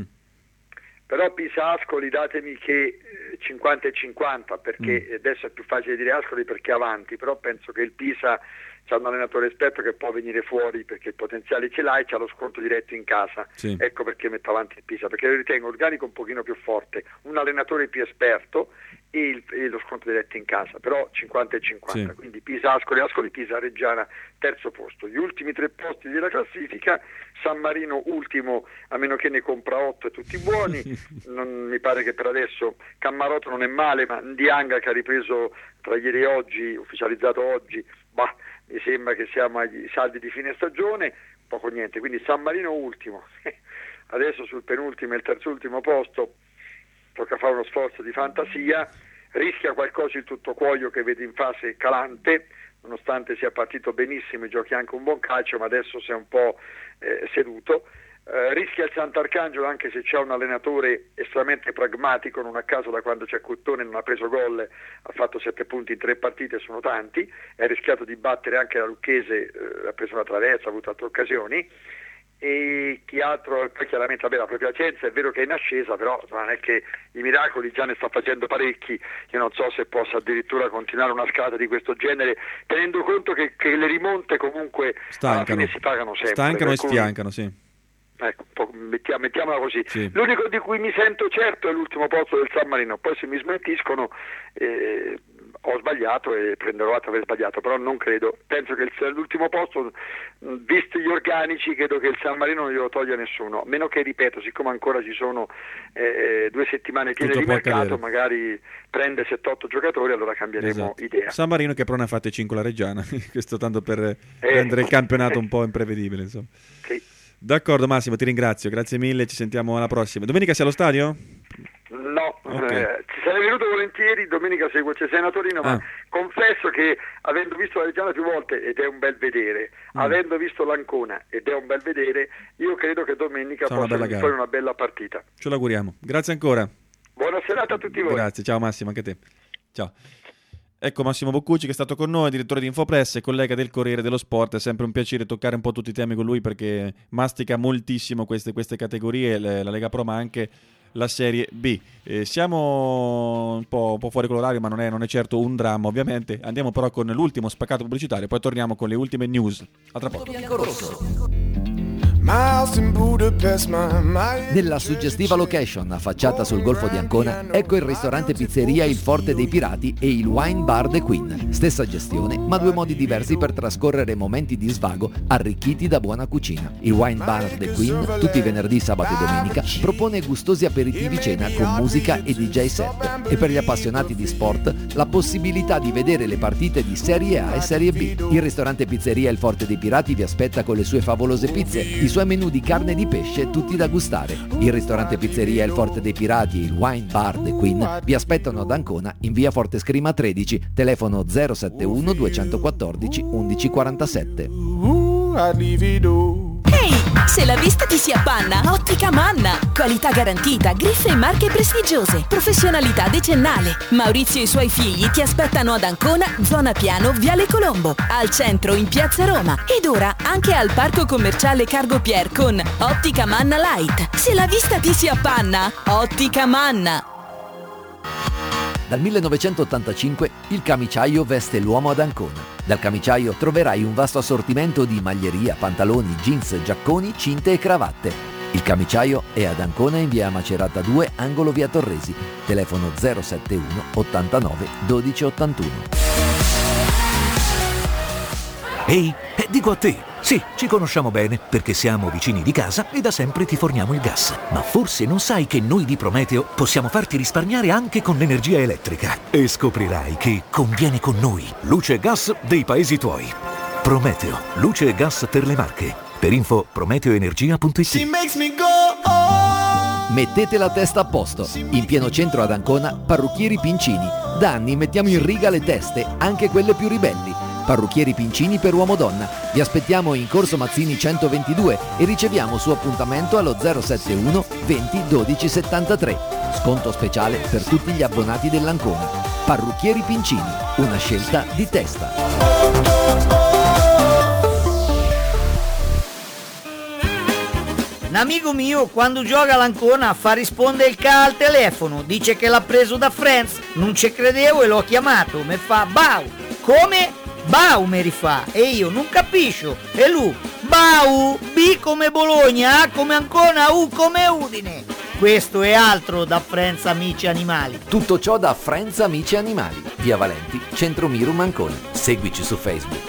Però Pisa-Ascoli datemi che 50 e 50, perché adesso è più facile dire Ascoli perché è avanti, però penso che il Pisa c'ha un allenatore esperto che può venire fuori, perché il potenziale ce l'ha e c'ha lo sconto diretto in casa. Sì. Ecco perché metto avanti il Pisa, perché lo ritengo organico un pochino più forte, un allenatore più esperto e lo sconto diretto in casa, però 50 e 50, Sì. quindi Pisa-Ascoli, Ascoli-Pisa, Reggiana terzo posto. Gli ultimi 3 posti della classifica: San Marino ultimo, a meno che ne compra 8 e tutti buoni. Non mi pare che per adesso Cammarotto non è male, ma Ndianga, che ha ripreso tra ieri e oggi, ufficializzato oggi, mi sembra che siamo agli saldi di fine stagione, poco niente, quindi San Marino ultimo. Adesso sul penultimo e il terzultimo posto tocca fare uno sforzo di fantasia. Rischia qualcosa il Tuttocuoio, che vede in fase calante, nonostante sia partito benissimo e giochi anche un buon calcio, ma adesso si è un po' seduto. Rischia il Sant'Arcangelo, anche se c'è un allenatore estremamente pragmatico, non a caso da quando c'è Cottone non ha preso gol, ha fatto 7 punti in 3 partite, sono tanti, è rischiato di battere anche la Lucchese, ha preso una traversa, ha avuto altre occasioni. E chi altro? Poi chiaramente la Piacenza è vero che è in ascesa, però non è che i miracoli, già ne sta facendo parecchi. Io non so se possa addirittura continuare una scalata di questo genere, tenendo conto che le rimonte comunque alla fine si pagano sempre. Stancano e sfiancano, sì. Ecco, mettiamola così. Sì. L'unico di cui mi sento certo è l'ultimo posto del San Marino, poi se mi smentiscono ho sbagliato e prenderò atto di aver sbagliato, però non credo. Penso che l'ultimo posto, visti gli organici, credo che il San Marino non glielo toglie nessuno, a meno che, ripeto, siccome ancora ci sono 2 settimane piene Tutto di può mercato, accadere. magari prende 7-8 giocatori, allora cambieremo idea. San Marino che però ne ha fatte 5 la Reggiana, questo tanto per rendere il campionato un po' imprevedibile, insomma. Sì. D'accordo Massimo, ti ringrazio, grazie mille, ci sentiamo alla prossima. Domenica sei allo stadio? No, Ok. ci sarei venuto volentieri, domenica seguo Cesena Torino, ma confesso che avendo visto la Reggiana più volte, ed è un bel vedere, avendo visto l'Ancona, ed è un bel vedere, io credo che domenica Sarà una possa bella venire gara. fuori una bella partita. Ce l'auguriamo. Grazie ancora. Buona serata a tutti voi. Grazie, ciao Massimo, anche a te. Ciao. Ecco Massimo Boccucci che è stato con noi, direttore di Infopress e collega del Corriere dello Sport. È sempre un piacere toccare un po' tutti i temi con lui, perché mastica moltissimo queste categorie, la Lega Pro ma anche la Serie B. Siamo un po' fuori con l'orario, ma non è certo un dramma ovviamente. Andiamo però con l'ultimo spaccato pubblicitario, poi torniamo con le ultime news. A tra poco. Nella suggestiva location affacciata sul Golfo di Ancona, ecco il ristorante pizzeria Il Forte dei Pirati e il Wine Bar The Queen. Stessa gestione, ma 2 modi diversi per trascorrere momenti di svago arricchiti da buona cucina. Il Wine Bar The Queen, tutti i venerdì, sabato e domenica, propone gustosi aperitivi cena con musica e DJ set. E per gli appassionati di sport, la possibilità di vedere le partite di Serie A e Serie B. Il ristorante pizzeria Il Forte dei Pirati vi aspetta con le sue favolose pizze, i suoi menù di carne e di pesce tutti da gustare. Il ristorante pizzeria Il Forte dei Pirati e il Wine Bar The Queen vi aspettano ad Ancona in via Forte Scrima 13, telefono 071 214 1147. Ehi, se la vista ti si appanna, Ottica Manna. Qualità garantita, griffe e marche prestigiose, professionalità decennale. Maurizio e i suoi figli ti aspettano ad Ancona, zona Piano, Viale Colombo, al centro in Piazza Roma ed ora anche al Parco Commerciale Cargo Pier con Ottica Manna Light. Se la vista ti si appanna, Ottica Manna. Dal 1985 il camiciaio veste l'uomo ad Ancona. Dal camiciaio troverai un vasto assortimento di maglieria, pantaloni, jeans, giacconi, cinte e cravatte. Il camiciaio è ad Ancona in via Macerata 2, angolo via Torresi. Telefono 071 89 12 81. Ehi, dico a te, sì, ci conosciamo bene perché siamo vicini di casa e da sempre ti forniamo il gas. Ma forse non sai che noi di Prometeo possiamo farti risparmiare anche con l'energia elettrica. E scoprirai che conviene con noi. Luce e gas dei paesi tuoi. Prometeo, luce e gas per le Marche. Per info prometeoenergia.it. Mettete la testa a posto. In pieno centro ad Ancona, Parrucchieri Pincini. Da anni mettiamo in riga le teste, anche quelle più ribelli. Parrucchieri Pincini per uomo-donna. Vi aspettiamo in Corso Mazzini 122 e riceviamo su appuntamento allo 071 20 12 73. Sconto speciale per tutti gli abbonati dell'Ancona. Parrucchieri Pincini, una scelta di testa. Un amico mio quando gioca all'Ancona fa rispondere il ca al telefono, dice che l'ha preso da Friends, non ci credevo e l'ho chiamato, mi fa Bau, come? Bau mi rifà, e io non capisco, e lui, Bau, B come Bologna, A come Ancona, U come Udine. Questo è altro da Friends Amici Animali. Tutto ciò da Friends Amici Animali, via Valenti, Centro Mirum Ancona. Seguici su Facebook.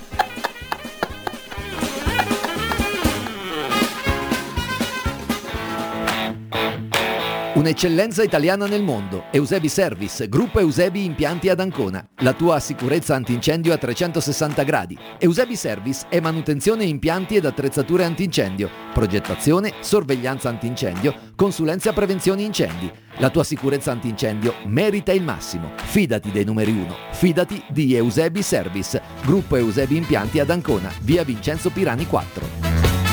Un'eccellenza italiana nel mondo. Eusebi Service, gruppo Eusebi Impianti ad Ancona. La tua sicurezza antincendio a 360 gradi. Eusebi Service è manutenzione impianti ed attrezzature antincendio, progettazione, sorveglianza antincendio, consulenza a prevenzione incendi. La tua sicurezza antincendio merita il massimo. Fidati dei numeri 1. Fidati di Eusebi Service, gruppo Eusebi Impianti ad Ancona, via Vincenzo Pirani 4.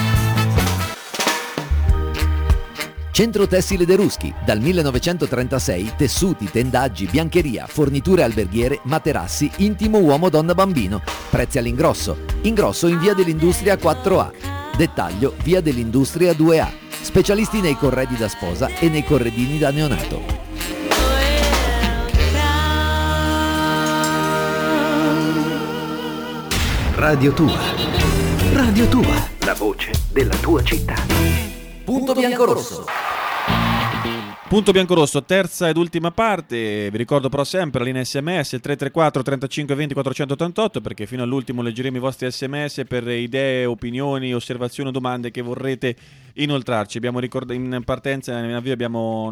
Centro Tessile De Ruschi, dal 1936 tessuti, tendaggi, biancheria, forniture alberghiere, materassi, intimo uomo, donna, bambino. Prezzi all'ingrosso. Ingrosso in via dell'Industria 4A. Dettaglio via dell'Industria 2A. Specialisti nei corredi da sposa e nei corredini da neonato. Radio Tua. Radio Tua, la voce della tua città. Punto biancorosso. Punto biancorosso, terza ed ultima parte. Vi ricordo però sempre la linea SMS 334 35 20 488, perché fino all'ultimo leggeremo i vostri SMS per idee, opinioni, osservazioni o domande che vorrete inoltrarci. Abbiamo in partenza, in avvio, abbiamo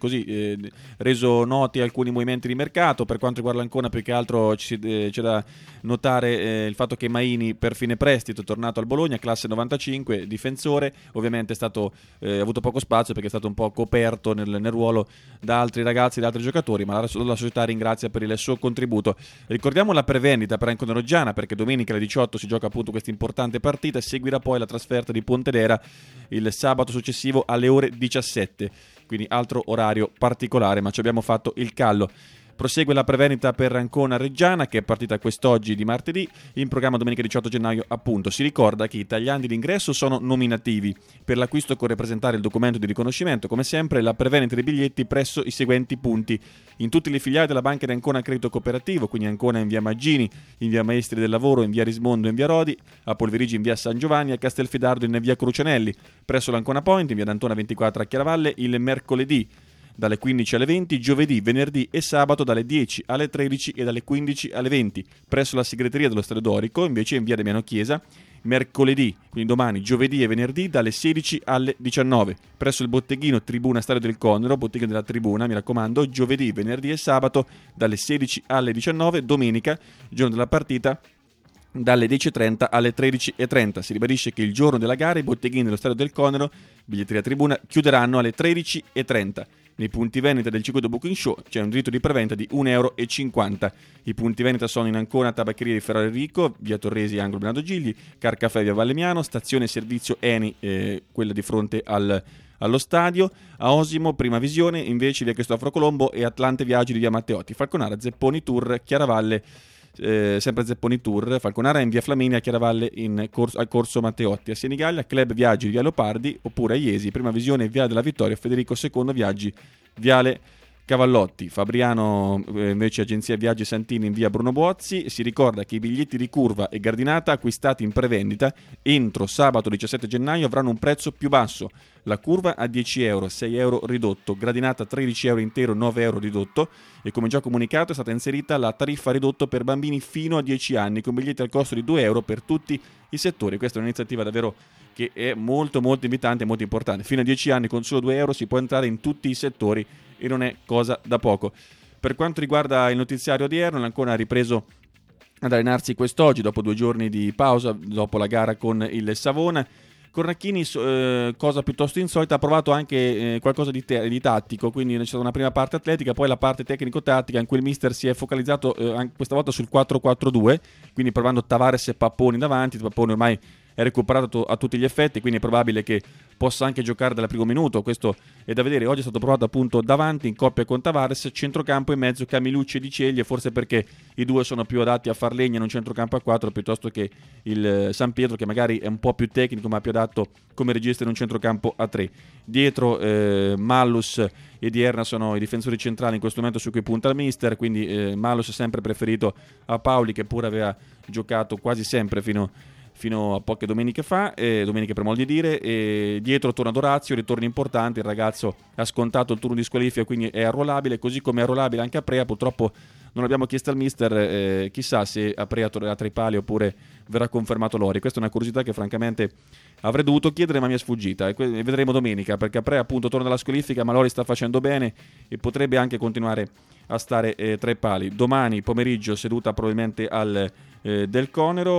reso noti alcuni movimenti di mercato. Per quanto riguarda l'Ancona, più che altro c'è da notare il fatto che Maini per fine prestito è tornato al Bologna, classe 95, difensore. Ovviamente è stato avuto poco spazio perché è stato un po' coperto nel ruolo da altri ragazzi, da altri giocatori, ma la società ringrazia per il suo contributo. Ricordiamo la prevendita per Ancona Reggiana, perché domenica alle 18 si gioca appunto questa importante partita e seguirà poi la trasferta di Pontedera il sabato successivo alle ore 17, quindi altro orario particolare, ma ci abbiamo fatto il callo. Prosegue la prevendita per Ancona Reggiana, che è partita quest'oggi di martedì, in programma domenica 18 gennaio appunto. Si ricorda che i tagliandi d'ingresso sono nominativi. Per l'acquisto occorre presentare il documento di riconoscimento, come sempre la prevendita dei biglietti presso i seguenti punti: in tutte le filiali della Banca di Ancona Credito Cooperativo, quindi Ancona in via Maggini, in via Maestri del Lavoro, in via Rismondo, in via Rodi, a Polverigi in via San Giovanni, a Castelfidardo in via Crucianelli, presso l'Ancona Point in via D'Antona 24 a Chiaravalle il mercoledì dalle 15 alle 20, giovedì, venerdì e sabato dalle 10 alle 13 e dalle 15 alle 20, presso la segreteria dello Stadio Dorico, invece in via Damiano Chiesa, mercoledì, quindi domani, giovedì e venerdì dalle 16 alle 19, presso il botteghino Tribuna Stadio del Conero, botteghino della Tribuna, mi raccomando, giovedì, venerdì e sabato dalle 16 alle 19, domenica, giorno della partita, dalle 10.30 alle 13.30. Si ribadisce che il giorno della gara i botteghini dello Stadio del Conero, biglietteria Tribuna, chiuderanno alle 13.30. Nei punti vendita del circuito Booking Show c'è un diritto di preventa di €1,50. I punti vendita sono in Ancona, Tabaccheria di Ferrari Enrico, via Torresi, angolo Bernardo Gigli, Carcaffè, via Valemiano, stazione servizio Eni, quella di fronte allo stadio, a Osimo, Prima Visione, invece via Cristoforo Colombo e Atlante Viaggi di via Matteotti, Falconara, Zepponi Tour, Chiaravalle, sempre Zepponi Tour, Falconara in via Flaminia, Chiaravalle al corso Matteotti, a Senigallia, Club Viaggi di via Leopardi, oppure a Iesi, Prima Visione, via della Vittoria, Federico II Viaggi, viale Cavallotti, Fabriano invece agenzia Viaggi Santini in via Bruno Buozzi. Si ricorda che i biglietti di curva e gradinata acquistati in prevendita entro sabato 17 gennaio avranno un prezzo più basso. La curva a 10 euro, 6 euro ridotto, gradinata 13 euro intero, 9 euro ridotto, e come già comunicato è stata inserita la tariffa ridotto per bambini fino a 10 anni con biglietti al costo di 2 euro per tutti i settori. Questa è un'iniziativa davvero che è molto molto invitante e molto importante. Fino a 10 anni con solo 2 euro si può entrare in tutti i settori e non è cosa da poco. Per quanto riguarda il notiziario odierno, l'Ancona ha ripreso ad allenarsi quest'oggi dopo 2 giorni di pausa dopo la gara con il Savona. Cornacchini, cosa piuttosto insolita, ha provato anche qualcosa di tattico, quindi c'è stata una prima parte atletica, poi la parte tecnico-tattica in cui il mister si è focalizzato questa volta sul 4-4-2, quindi provando Tavares e Papponi davanti. Papponi ormai è recuperato a tutti gli effetti, quindi è probabile che possa anche giocare dal primo minuto. Questo è da vedere. Oggi è stato provato appunto davanti in coppia con Tavares, centrocampo in mezzo Camilucci e Di Ceglie, forse perché i due sono più adatti a far legna in un centrocampo a 4 piuttosto che il San Pietro, che magari è un po' più tecnico ma più adatto come regista in un centrocampo a 3. Dietro Mallus e Dierna sono i difensori centrali in questo momento su cui punta il mister, quindi Mallus è sempre preferito a Paoli, che pure aveva giocato quasi sempre fino a poche domeniche fa, domeniche per modo di dire, e dietro torna Dorazio, ritorni importanti, il ragazzo ha scontato il turno di squalifica, quindi è arruolabile, così come è arruolabile anche Aprea. Purtroppo non abbiamo chiesto al mister, chissà se Aprea tornerà tra i pali oppure verrà confermato Lori. Questa è una curiosità che francamente avrei dovuto chiedere ma mi è sfuggita, e vedremo domenica, perché Aprea appunto torna dalla squalifica, ma Lori sta facendo bene e potrebbe anche continuare a stare tra i pali. Domani pomeriggio seduta probabilmente al Del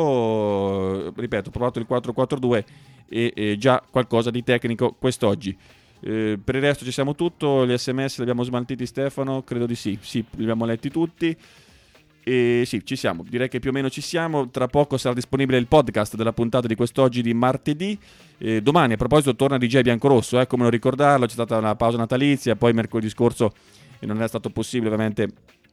Conero, ripeto, provato il 4-4-2 e già qualcosa di tecnico quest'oggi. Per il resto ci siamo tutto. Gli SMS li abbiamo smaltiti, Stefano? Credo di sì, li abbiamo letti tutti. E sì, ci siamo, direi che più o meno ci siamo. Tra poco sarà disponibile il podcast della puntata di quest'oggi di martedì. Domani, a proposito, torna DJ Biancorosso, come non ricordarlo, c'è stata una pausa natalizia, poi mercoledì scorso non è stato possibile ovviamente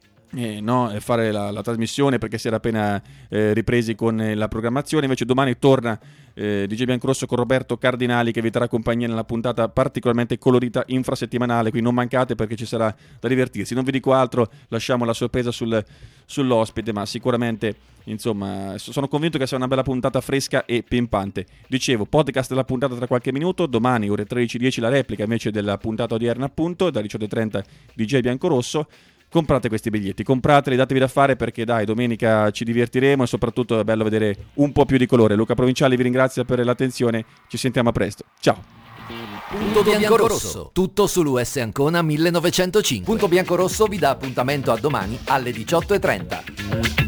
fare la trasmissione perché si era appena ripresi con la programmazione. Invece domani torna DJ Biancorosso con Roberto Cardinali, che vi terrà compagnia nella puntata particolarmente colorita infrasettimanale, quindi non mancate perché ci sarà da divertirsi. Non vi dico altro, lasciamo la sorpresa sull'ospite, ma sicuramente insomma sono convinto che sia una bella puntata fresca e pimpante. Dicevo, podcast della puntata tra qualche minuto, domani ore 13:10 la replica invece della puntata odierna, appunto da 18:30 DJ Biancorosso. Comprate questi biglietti, comprateli, datevi da fare perché dai, domenica ci divertiremo e soprattutto è bello vedere un po' più di colore. Luca Provinciali vi ringrazia per l'attenzione, ci sentiamo a presto, ciao. Punto Biancorosso, tutto sull'US Ancona 1905. Punto Biancorosso vi dà appuntamento a domani alle 18:30.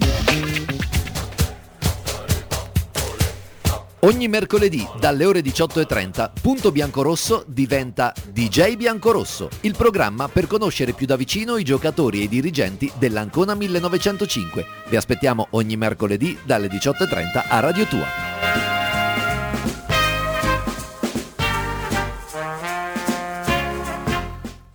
Ogni mercoledì dalle ore 18:30 Punto Biancorosso diventa DJ Biancorosso, il programma per conoscere più da vicino i giocatori e i dirigenti dell'Ancona 1905. Vi aspettiamo ogni mercoledì dalle 18:30 a Radio Tua.